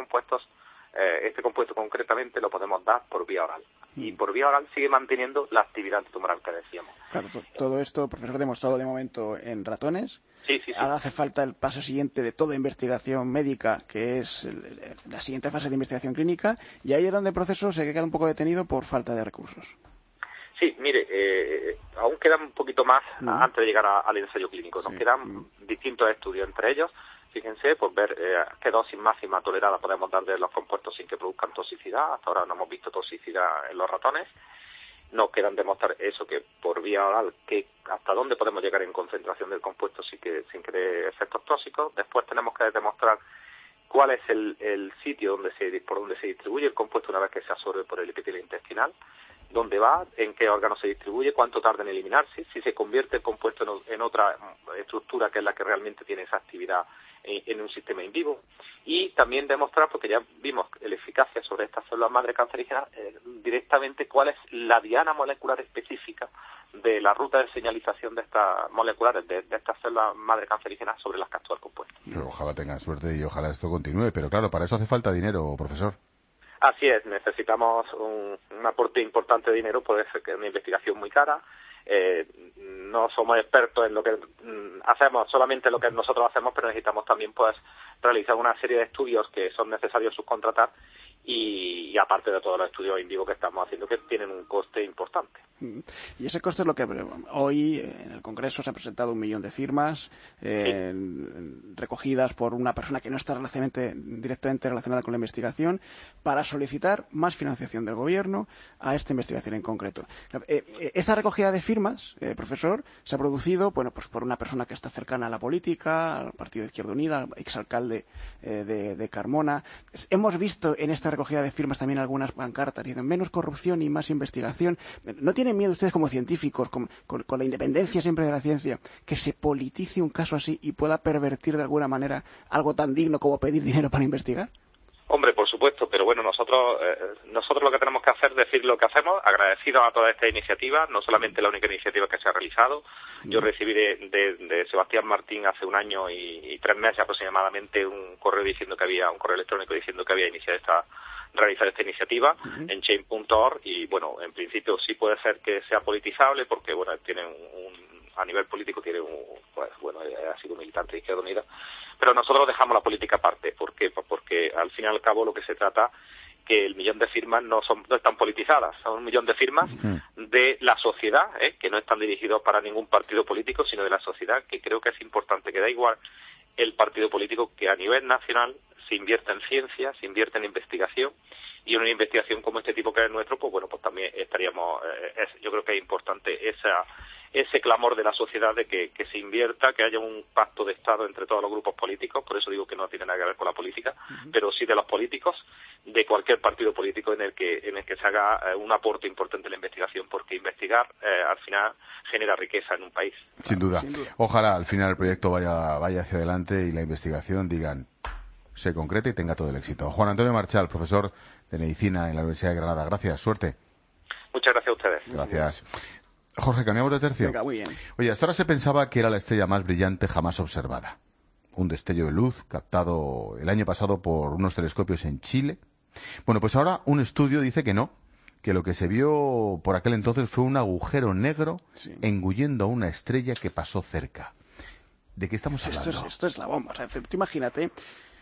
compuesto concretamente lo podemos dar por vía oral, y por vía oral sigue manteniendo la actividad antitumoral que decíamos. Claro, todo esto, profesor, demostrado de momento en ratones. Sí. Ahora hace falta el paso siguiente de toda investigación médica, que es la siguiente fase de investigación clínica, y ahí es donde el proceso se queda un poco detenido por falta de recursos. Sí, mire, aún quedan un poquito más antes de llegar al ensayo clínico. Nos quedan distintos estudios, entre ellos, fíjense, pues ver qué dosis máxima tolerada podemos dar de los compuestos sin que produzcan toxicidad. Hasta ahora no hemos visto toxicidad en los ratones. Nos quedan demostrar eso, que por vía oral, que hasta dónde podemos llegar en concentración del compuesto sin que dé efectos tóxicos. Después tenemos que demostrar cuál es el sitio por donde se distribuye el compuesto una vez que se absorbe por el epitelio intestinal. dónde va, en qué órgano se distribuye, cuánto tarda en eliminarse, si se convierte el compuesto en otra estructura que es la que realmente tiene esa actividad en un sistema in vivo, y también demostrar, porque ya vimos la eficacia sobre estas células madre cancerígenas, directamente cuál es la diana molecular específica de la ruta de señalización de estas moleculares, de estas células madre cancerígenas sobre las que actúa el compuesto. Pero ojalá tengan suerte y ojalá esto continúe, pero claro, para eso hace falta dinero, profesor. Así es, necesitamos un aporte importante de dinero, puede ser que es una investigación muy cara. No somos expertos en lo que hacemos, solamente lo que nosotros hacemos, pero necesitamos también pues realizar una serie de estudios que son necesarios subcontratar y aparte de todos los estudios in vivo que estamos haciendo, que tienen un coste importante. Y ese coste es lo que hoy en el Congreso se ha presentado 1 millón de firmas recogidas por una persona que no está directamente relacionada con la investigación para solicitar más financiación del Gobierno a esta investigación en concreto. Esta recogida de firmas, profesor, se ha producido pues por una persona que está cercana a la política, al Partido de Izquierda Unida, al exalcalde de Carmona. Hemos visto en esta recogida de firmas también algunas pancartas diciendo menos corrupción y más investigación. ¿No tienen miedo ustedes como científicos, con la independencia siempre de la ciencia, que se politice un caso así y pueda pervertir de alguna manera algo tan digno como pedir dinero para investigar? Hombre, por supuesto, pero bueno, nosotros lo que tenemos que hacer es decir lo que hacemos, agradecidos a toda esta iniciativa, no solamente la única iniciativa que se ha realizado. Yo recibí de Sebastián Martín hace 1 año y 3 meses aproximadamente un correo electrónico diciendo que había realizar esta iniciativa en chain.org y bueno, en principio sí puede ser que sea politizable porque bueno, tiene a nivel político tiene ha sido militante de Izquierda Unida, pero nosotros dejamos la política aparte. ¿Por qué? Porque al fin y al cabo lo que se trata que el 1 millón de firmas no están politizadas, son 1 millón de firmas de la sociedad, que no están dirigidos para ningún partido político, sino de la sociedad, que creo que es importante, que da igual el partido político, que a nivel nacional se invierta en ciencia, se invierte en investigación, y en una investigación como este tipo que es el nuestro, pues bueno, pues también estaríamos, yo creo que es importante ese clamor de la sociedad de que se invierta, que haya un pacto de Estado entre todos los grupos políticos, por eso digo que no tiene nada que ver con la política, pero sí de los políticos, de cualquier partido político en el que se haga un aporte importante en la investigación, porque investigar al final genera riqueza en un país. Sin duda. Ojalá al final el proyecto vaya hacia adelante y la investigación, se concrete y tenga todo el éxito. Juan Antonio Marchal, profesor de Medicina en la Universidad de Granada. Gracias, suerte. Muchas gracias a ustedes. Gracias. Jorge, cambiamos de tercio. Venga, muy bien. Oye, hasta ahora se pensaba que era la estrella más brillante jamás observada. Un destello de luz captado el año pasado por unos telescopios en Chile. Bueno, pues ahora un estudio dice que no, que lo que se vio por aquel entonces fue un agujero negro engullendo a una estrella que pasó cerca. ¿De qué estamos hablando? Esto es la bomba. O sea, tú imagínate,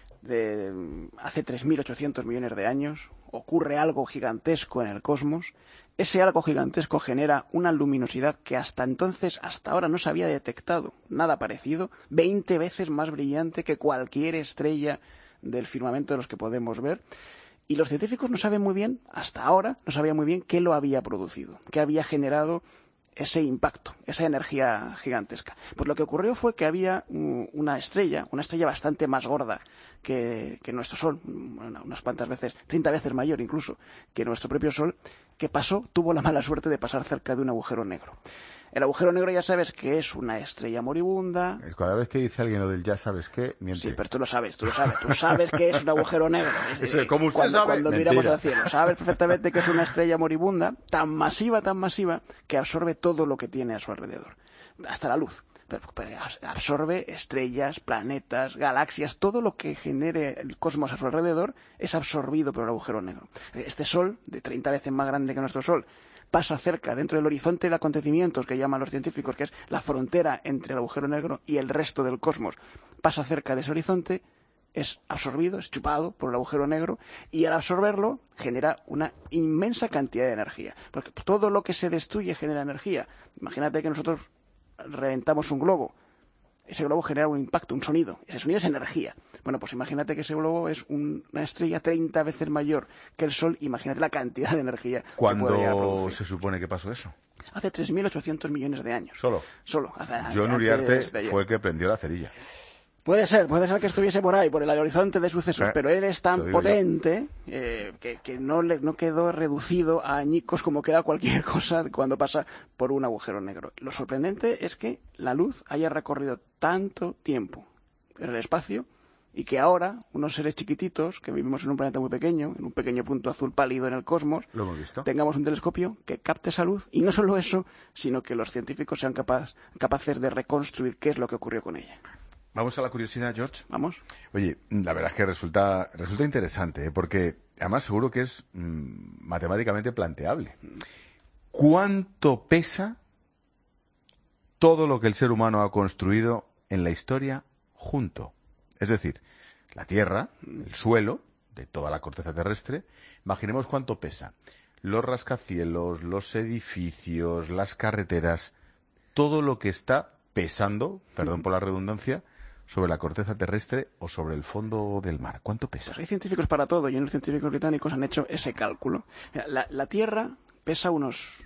hace 3.800 millones de años ocurre algo gigantesco en el cosmos. Ese algo gigantesco genera una luminosidad que hasta ahora no se había detectado nada parecido, 20 veces más brillante que cualquier estrella del firmamento de los que podemos ver. Y los científicos no saben muy bien, hasta ahora, no sabían muy bien qué lo había producido, qué había generado ese impacto, esa energía gigantesca. Pues lo que ocurrió fue que había una estrella bastante más gorda que nuestro Sol, unas cuantas veces, 30 veces mayor incluso, que nuestro propio Sol, que tuvo la mala suerte de pasar cerca de un agujero negro. El agujero negro ya sabes que es una estrella moribunda. Cada vez que dice alguien lo del ya sabes qué, miente. Sí, pero tú sabes que es un agujero negro. Como usted sabe, cuando miramos al cielo, sabes perfectamente que es una estrella moribunda tan masiva, que absorbe todo lo que tiene a su alrededor, hasta la luz. Pero absorbe estrellas, planetas, galaxias, todo lo que genere el cosmos a su alrededor es absorbido por el agujero negro. Este Sol, de 30 veces más grande que nuestro Sol, pasa cerca, dentro del horizonte de acontecimientos que llaman los científicos, que es la frontera entre el agujero negro y el resto del cosmos, pasa cerca de ese horizonte, es absorbido, es chupado por el agujero negro, y al absorberlo genera una inmensa cantidad de energía. Porque todo lo que se destruye genera energía. Imagínate que nosotros reventamos un globo. Ese globo genera un impacto, un sonido. Ese sonido es energía. Bueno, pues imagínate que ese globo es una estrella 30 veces mayor que el Sol. Imagínate la cantidad de energía que puede llegar a producir. ¿Cuándo se supone que pasó eso? Hace 3.800 millones de años. ¿Solo? Solo. John Uriarte fue el que prendió la cerilla. Puede ser que estuviese por ahí, por el horizonte de sucesos, pero él es tan potente que no quedó reducido a añicos como queda cualquier cosa cuando pasa por un agujero negro. Lo sorprendente es que la luz haya recorrido tanto tiempo en el espacio y que ahora unos seres chiquititos que vivimos en un planeta muy pequeño, en un pequeño punto azul pálido en el cosmos, lo hemos visto, tengamos un telescopio que capte esa luz, y no solo eso, sino que los científicos sean capaces de reconstruir qué es lo que ocurrió con ella. Vamos a la curiosidad, George. Vamos. Oye, la verdad es que resulta interesante, porque además seguro que es matemáticamente planteable. ¿Cuánto pesa todo lo que el ser humano ha construido en la historia junto? Es decir, la Tierra, el suelo de toda la corteza terrestre, imaginemos cuánto pesa. Los rascacielos, los edificios, las carreteras, todo lo que está pesando, perdón por la redundancia, sobre la corteza terrestre o sobre el fondo del mar. ¿Cuánto pesa? Pues hay científicos para todo, y los científicos británicos han hecho ese cálculo. La Tierra pesa unos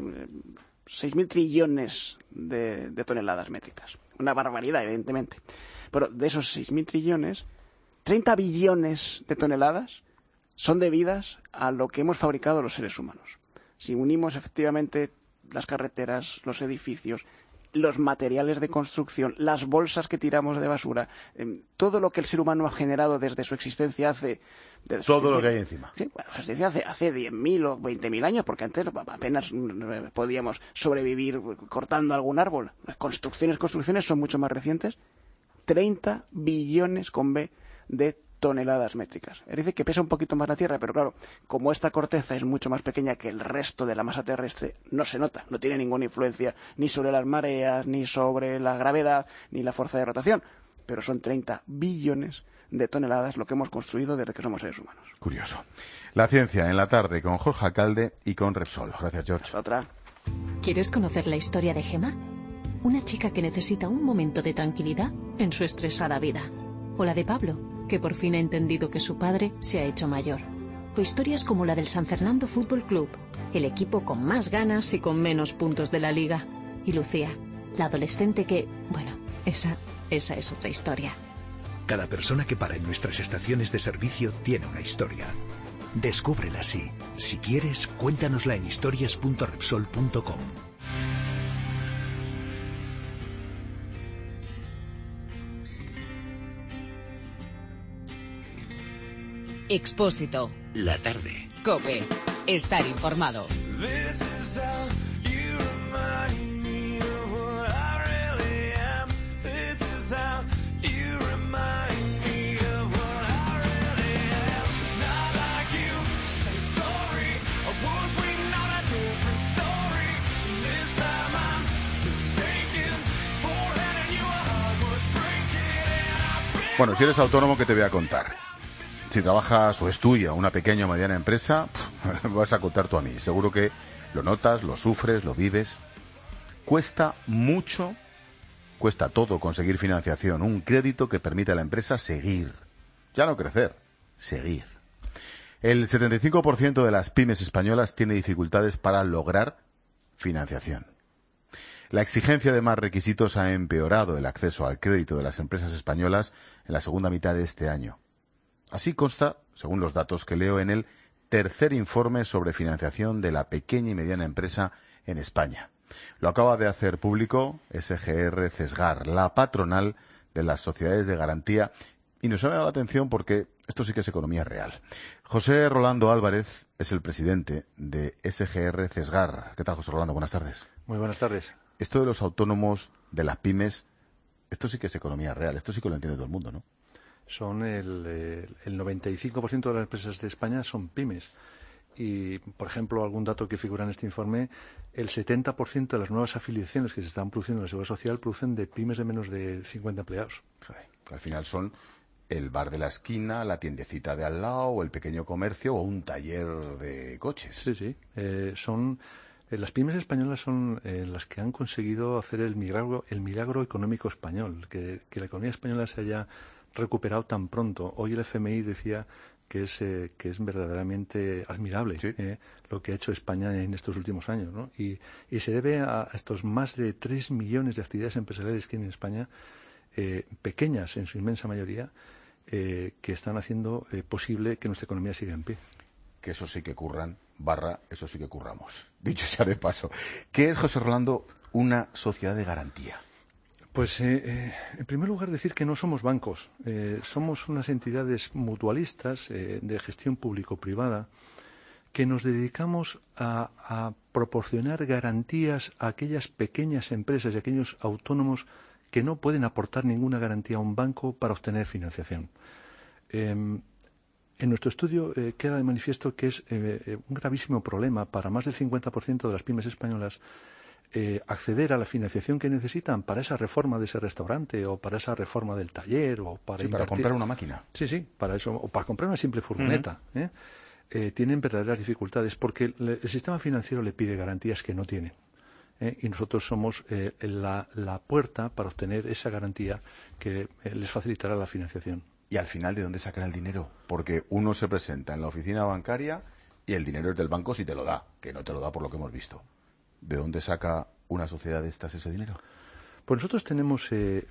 6.000 trillones de toneladas métricas. Una barbaridad, evidentemente. Pero de esos 6.000 trillones, 30 billones de toneladas son debidas a lo que hemos fabricado los seres humanos. Si unimos efectivamente las carreteras, los edificios, los materiales de construcción, las bolsas que tiramos de basura, todo lo que el ser humano ha generado desde su existencia hace... Todo lo que hay encima. Sí, bueno, su existencia hace 10.000 o 20.000 años, porque antes apenas podíamos sobrevivir cortando algún árbol. Las construcciones son mucho más recientes. 30 billones con B de toneladas métricas. Es decir, que pesa un poquito más la Tierra, pero claro, como esta corteza es mucho más pequeña que el resto de la masa terrestre, no se nota, no tiene ninguna influencia ni sobre las mareas, ni sobre la gravedad, ni la fuerza de rotación. Pero son 30 billones de toneladas lo que hemos construido desde que somos seres humanos. Curioso. La ciencia en la tarde con Jorge Alcalde y con Repsol. Gracias, George. Otra. ¿Quieres conocer la historia de Gemma? Una chica que necesita un momento de tranquilidad en su estresada vida. O la de Pablo, que por fin ha entendido que su padre se ha hecho mayor. O historias como la del San Fernando Fútbol Club, el equipo con más ganas y con menos puntos de la liga. Y Lucía, la adolescente que, bueno, esa es otra historia. Cada persona que para en nuestras estaciones de servicio tiene una historia. Descúbrela así. Si quieres, cuéntanosla en historias.repsol.com. Expósito. La tarde. COPE. Estar informado. Bueno, si eres autónomo, ¿qué te voy a contar? Si trabajas o es tuya una pequeña o mediana empresa, vas a contar tú a mí. Seguro que lo notas, lo sufres, lo vives. Cuesta mucho, cuesta todo conseguir financiación, un crédito que permita a la empresa seguir. Ya no crecer, seguir. El 75% de las pymes españolas tiene dificultades para lograr financiación. La exigencia de más requisitos ha empeorado el acceso al crédito de las empresas españolas en la segunda mitad de este año. Así consta, según los datos que leo en el tercer informe sobre financiación de la pequeña y mediana empresa en España. Lo acaba de hacer público SGR Cesgar, la patronal de las sociedades de garantía, y nos ha llamado la atención porque esto sí que es economía real. José Rolando Álvarez es el presidente de SGR Cesgar. ¿Qué tal, José Rolando? Buenas tardes. Muy buenas tardes. Esto de los autónomos, de las pymes, esto sí que es economía real, esto sí que lo entiende todo el mundo, ¿no? Son el 95% de las empresas de España son pymes. Y, por ejemplo, algún dato que figura en este informe, el 70% de las nuevas afiliaciones que se están produciendo en la Seguridad Social producen de pymes de menos de 50 empleados. Joder, al final son el bar de la esquina, la tiendecita de al lado, o el pequeño comercio, o un taller de coches. Sí, sí. Las pymes españolas son las que han conseguido hacer el milagro económico español, que la economía española se haya recuperado tan pronto. Hoy el FMI decía que es verdaderamente admirable, ¿sí?, lo que ha hecho España en estos últimos años, ¿no? Y se debe a estos más de 3 millones de actividades empresariales que hay en España, pequeñas en su inmensa mayoría, que están haciendo posible que nuestra economía siga en pie. Que eso sí que curran, eso sí que curramos. Dicho sea de paso. ¿Qué es, José Rolando, una sociedad de garantía? Pues, en primer lugar, decir que no somos bancos. Somos unas entidades mutualistas de gestión público-privada que nos dedicamos a proporcionar garantías a aquellas pequeñas empresas y a aquellos autónomos que no pueden aportar ninguna garantía a un banco para obtener financiación. En nuestro estudio queda de manifiesto que es un gravísimo problema para más del 50% de las pymes españolas acceder a la financiación que necesitan para esa reforma de ese restaurante o para esa reforma del taller o para comprar una máquina. Sí, para eso, o para comprar una simple furgoneta. Tienen verdaderas dificultades porque el sistema financiero le pide garantías que no tienen. Y nosotros somos la puerta para obtener esa garantía que les facilitará la financiación. ¿Y al final de dónde sacan el dinero? Porque uno se presenta en la oficina bancaria y el dinero es del banco si te lo da, que no te lo da por lo que hemos visto. ¿De dónde saca una sociedad de estas ese dinero? Pues nosotros tenemos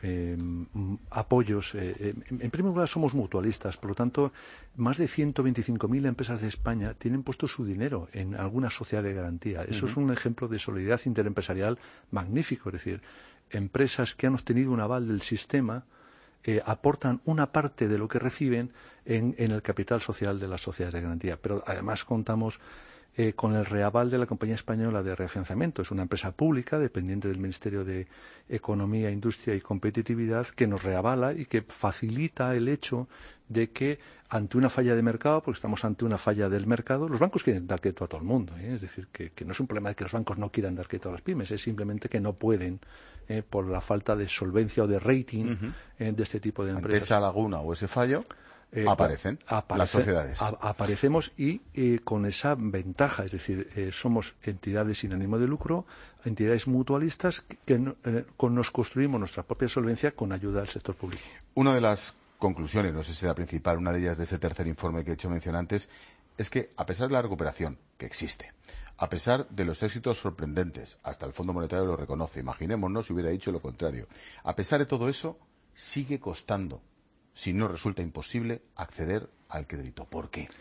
apoyos. En primer lugar, somos mutualistas. Por lo tanto, más de 125.000 empresas de España tienen puesto su dinero en alguna sociedad de garantía. Eso es un ejemplo de solidaridad interempresarial magnífico. Es decir, empresas que han obtenido un aval del sistema aportan una parte de lo que reciben en el capital social de las sociedades de garantía. Pero además contamos con el reaval de la Compañía Española de Reafianzamiento. Es una empresa pública dependiente del Ministerio de Economía, Industria y Competitividad que nos reavala y que facilita el hecho de que ante una falla de mercado, porque estamos ante una falla del mercado, los bancos quieren dar crédito a todo el mundo. Es decir, que no es un problema de que los bancos no quieran dar crédito a las pymes, es simplemente que no pueden por la falta de solvencia o de rating de este tipo de empresas. Ante esa laguna o ese fallo aparecen las sociedades. Aparecemos y con esa ventaja, es decir, somos entidades sin ánimo de lucro, entidades mutualistas que nos construimos nuestra propia solvencia con ayuda del sector público. Una de las conclusiones, no sé si la principal, una de ellas de ese tercer informe que he hecho mención antes, es que a pesar de la recuperación que existe, a pesar de los éxitos sorprendentes, hasta el Fondo Monetario lo reconoce, imaginémonos si hubiera dicho lo contrario, a pesar de todo eso, sigue costando, si no resulta imposible, acceder al crédito. ¿Por qué?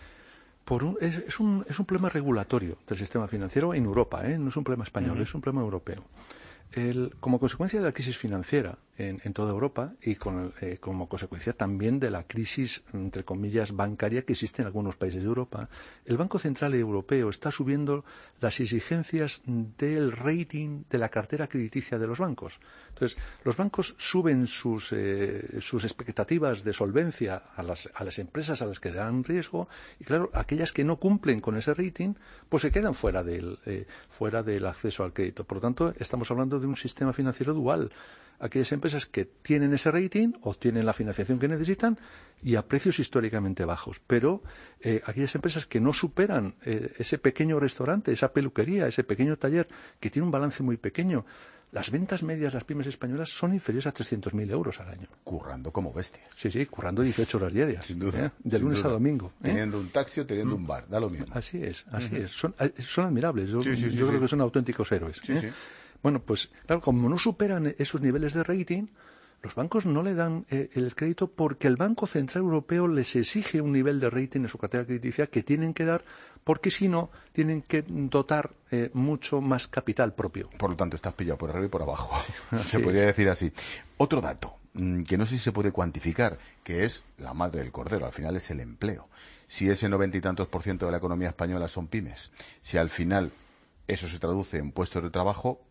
Es un problema regulatorio del sistema financiero en Europa, no es un problema español, es un problema europeo. Como consecuencia de la crisis financiera en toda Europa y como consecuencia también de la crisis, entre comillas, bancaria que existe en algunos países de Europa, el Banco Central Europeo está subiendo las exigencias del rating de la cartera crediticia de los bancos. Entonces, los bancos suben sus expectativas de solvencia a las empresas a las que dan riesgo y, claro, aquellas que no cumplen con ese rating, pues se quedan fuera del acceso al crédito. Por lo tanto, estamos hablando de un sistema financiero dual. Aquellas empresas que tienen ese rating obtienen la financiación que necesitan y a precios históricamente bajos. Pero aquellas empresas que no superan ese pequeño restaurante, esa peluquería, ese pequeño taller, que tiene un balance muy pequeño, las ventas medias de las pymes españolas son inferiores a 300.000 euros al año. Currando como bestias. Sí, currando 18 horas diarias. Sin duda. De lunes a domingo. Teniendo un taxi o teniendo un bar, da lo mismo. Así es. Son admirables. Yo creo que son auténticos héroes. Sí. Bueno, pues claro, como no superan esos niveles de rating, los bancos no le dan el crédito porque el Banco Central Europeo les exige un nivel de rating en su cartera crediticia que tienen que dar porque si no tienen que dotar mucho más capital propio. Por lo tanto, estás pillado por arriba y por abajo. Se podría decir así. Otro dato que no sé si se puede cuantificar, que es la madre del cordero, al final es el empleo. Si ese 90 y tantos % de la economía española son pymes, si al final eso se traduce en puestos de trabajo,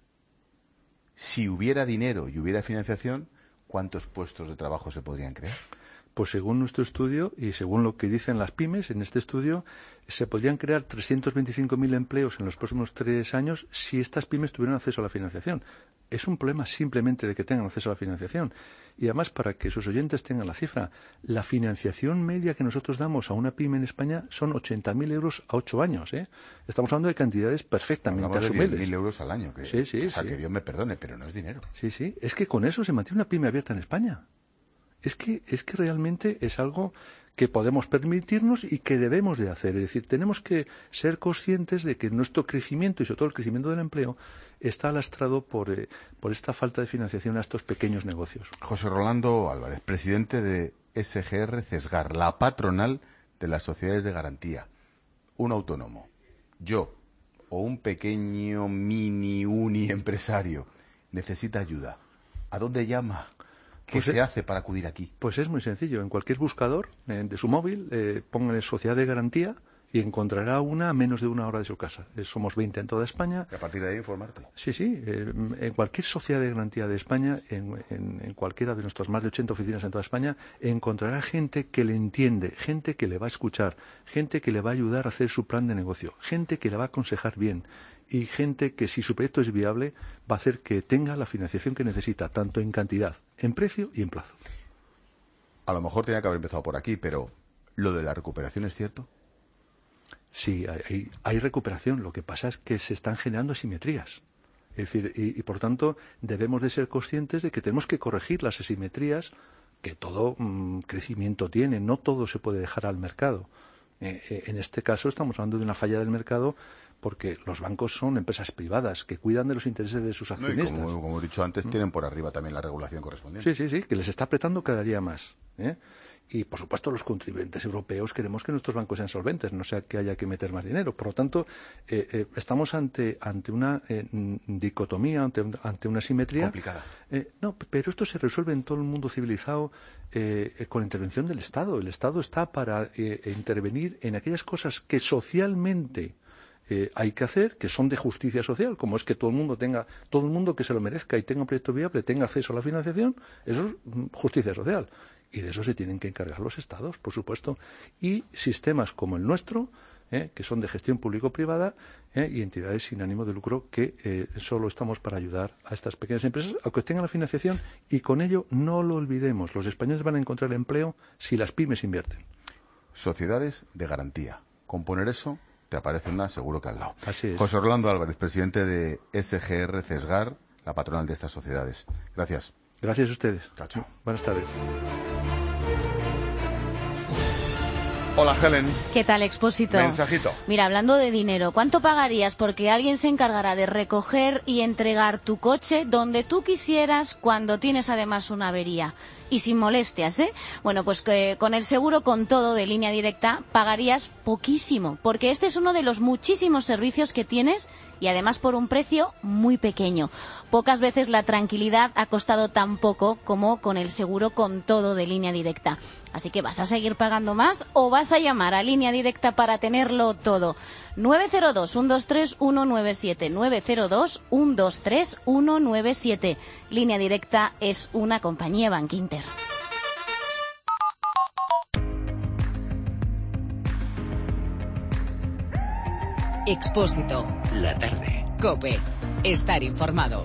si hubiera dinero y hubiera financiación, ¿cuántos puestos de trabajo se podrían crear? Pues según nuestro estudio y según lo que dicen las pymes en este estudio, se podrían crear 325.000 empleos en los próximos 3 años si estas pymes tuvieran acceso a la financiación. Es un problema simplemente de que tengan acceso a la financiación. Y además, para que sus oyentes tengan la cifra, la financiación media que nosotros damos a una pyme en España son 80.000 euros a 8 años. Estamos hablando de cantidades perfectamente asumibles. 10.000 euros al año. Que Dios me perdone, pero no es dinero. Sí. Es que con eso se mantiene una pyme abierta en España. es que realmente es algo que podemos permitirnos y que debemos de hacer. Es decir, tenemos que ser conscientes de que nuestro crecimiento y sobre todo el crecimiento del empleo está lastrado por esta falta de financiación a estos pequeños negocios. José Rolando Álvarez, presidente de SGR CESGAR, la patronal de las sociedades de garantía. Un autónomo, yo o un pequeño uni empresario necesita ayuda. ¿A dónde llama? ¿Qué se hace para acudir aquí? Pues es muy sencillo. En cualquier buscador de su móvil, póngale Sociedad de Garantía y encontrará una a menos de 1 hora de su casa. Somos 20 en toda España. Y a partir de ahí informarte. Sí. En cualquier Sociedad de Garantía de España, en cualquiera de nuestras más de 80 oficinas en toda España, encontrará gente que le entiende, gente que le va a escuchar, gente que le va a ayudar a hacer su plan de negocio, gente que le va a aconsejar bien y gente que, si su proyecto es viable, va a hacer que tenga la financiación que necesita, tanto en cantidad, en precio y en plazo. A lo mejor tenía que haber empezado por aquí, pero ¿lo de la recuperación es cierto? Sí, hay recuperación. Lo que pasa es que se están generando asimetrías. Es decir, y por tanto debemos de ser conscientes de que tenemos que corregir las asimetrías que todo crecimiento tiene. No todo se puede dejar al mercado. En este caso estamos hablando de una falla del mercado porque los bancos son empresas privadas que cuidan de los intereses de sus accionistas. No, como he dicho antes, tienen por arriba también la regulación correspondiente. Sí, que les está apretando cada día más. Y, por supuesto, los contribuyentes europeos queremos que nuestros bancos sean solventes, no sea que haya que meter más dinero. Por lo tanto, estamos ante una dicotomía, ante una simetría. Complicada. No, pero esto se resuelve en todo el mundo civilizado con intervención del Estado. El Estado está para intervenir en aquellas cosas que socialmente hay que hacer, que son de justicia social, como es que todo el mundo que se lo merezca y tenga un proyecto viable, tenga acceso a la financiación. Eso es justicia social. Y de eso se tienen que encargar los Estados, por supuesto. Y sistemas como el nuestro, que son de gestión público-privada, y entidades sin ánimo de lucro que solo estamos para ayudar a estas pequeñas empresas a que tengan la financiación. Y con ello, no lo olvidemos, los españoles van a encontrar empleo si las pymes invierten. Sociedades de garantía. Con poner eso, te aparece una seguro que al lado. Así es. José Rolando Álvarez, presidente de SGR CESGAR, la patronal de estas sociedades. Gracias. Gracias a ustedes. Chao. Buenas tardes. Hola, Helen. ¿Qué tal, Expósito? Mensajito. Mira, hablando de dinero, ¿cuánto pagarías porque alguien se encargará de recoger y entregar tu coche donde tú quisieras cuando tienes además una avería? Y sin molestias, ¿eh? Bueno, pues que con el seguro con todo de Línea Directa pagarías poquísimo, porque este es uno de los muchísimos servicios que tienes y además por un precio muy pequeño. Pocas veces la tranquilidad ha costado tan poco como con el seguro con todo de Línea Directa. Así que, ¿vas a seguir pagando más o vas a llamar a Línea Directa para tenerlo todo? 902-123-197, 902-123-197. Línea Directa es una compañía Bankinter. Expósito. La tarde. COPE. Estar informado.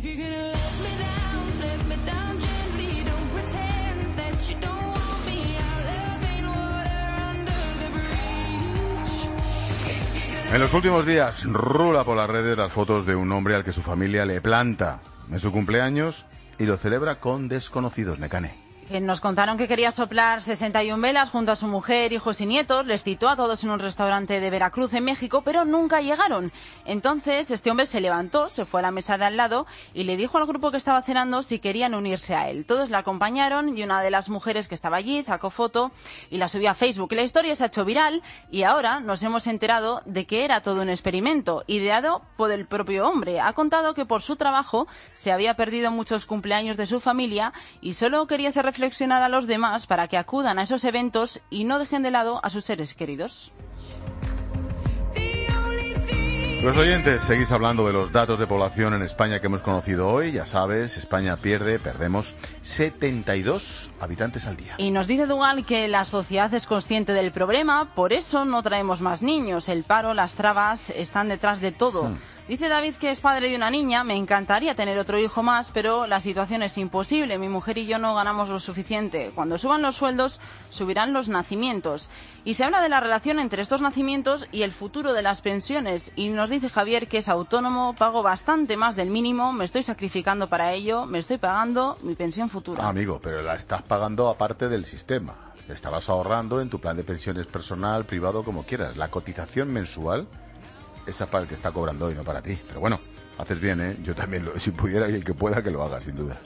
En los últimos días rula por las redes las fotos de un hombre al que su familia le planta en su cumpleaños y lo celebra con desconocidos. Necane. Nos contaron que quería soplar 61 velas junto a su mujer, hijos y nietos. Les citó a todos en un restaurante de Veracruz, en México, pero nunca llegaron. Entonces, este hombre se levantó, se fue a la mesa de al lado y le dijo al grupo que estaba cenando si querían unirse a él. Todos le acompañaron y una de las mujeres que estaba allí sacó foto y la subió a Facebook. La historia se ha hecho viral y ahora nos hemos enterado de que era todo un experimento ideado por el propio hombre. Ha contado que por su trabajo se había perdido muchos cumpleaños de su familia y solo quería hacer reflexionar a los demás para que acudan a esos eventos y no dejen de lado a sus seres queridos. Los oyentes, seguís hablando de los datos de población en España que hemos conocido hoy. Ya sabes, España perdemos 72 habitantes al día. Y nos dice Dugal que la sociedad es consciente del problema, por eso no traemos más niños. El paro, las trabas están detrás de todo. Dice David que es padre de una niña, me encantaría tener otro hijo más, pero la situación es imposible, mi mujer y yo no ganamos lo suficiente. Cuando suban los sueldos, subirán los nacimientos. Y se habla de la relación entre estos nacimientos y el futuro de las pensiones. Y nos dice Javier que es autónomo, pago bastante más del mínimo, me estoy sacrificando para ello, me estoy pagando mi pensión futura. Amigo, pero la estás pagando aparte del sistema. Estabas ahorrando en tu plan de pensiones personal, privado, como quieras. La cotización mensual, esa es para el que está cobrando hoy, no para ti. Pero bueno, haces bien, ¿eh? Yo también, si pudiera y el que pueda, que lo haga, sin duda.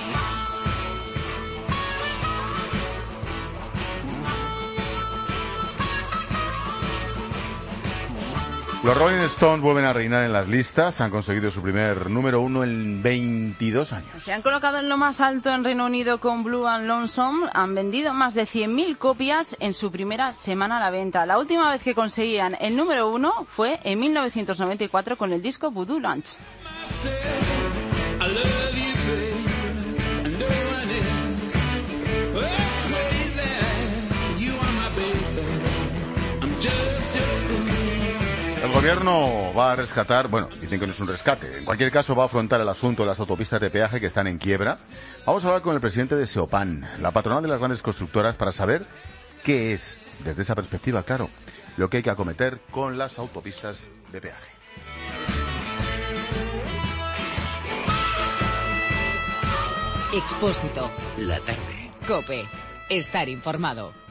Los Rolling Stones vuelven a reinar en las listas. Han conseguido su primer número 1 en 22 años. Se han colocado en lo más alto en Reino Unido con Blue and Lonesome. Han vendido más de 100.000 copias en su primera semana a la venta. La última vez que conseguían el número 1 fue en 1994 con el disco Voodoo Lounge. El gobierno va a rescatar, bueno, dicen que no es un rescate, en cualquier caso va a afrontar el asunto de las autopistas de peaje que están en quiebra. Vamos a hablar con el presidente de Seopan, la patronal de las grandes constructoras, para saber qué es, desde esa perspectiva, claro, lo que hay que acometer con las autopistas de peaje. Expósito. La tarde. COPE. Estar informado.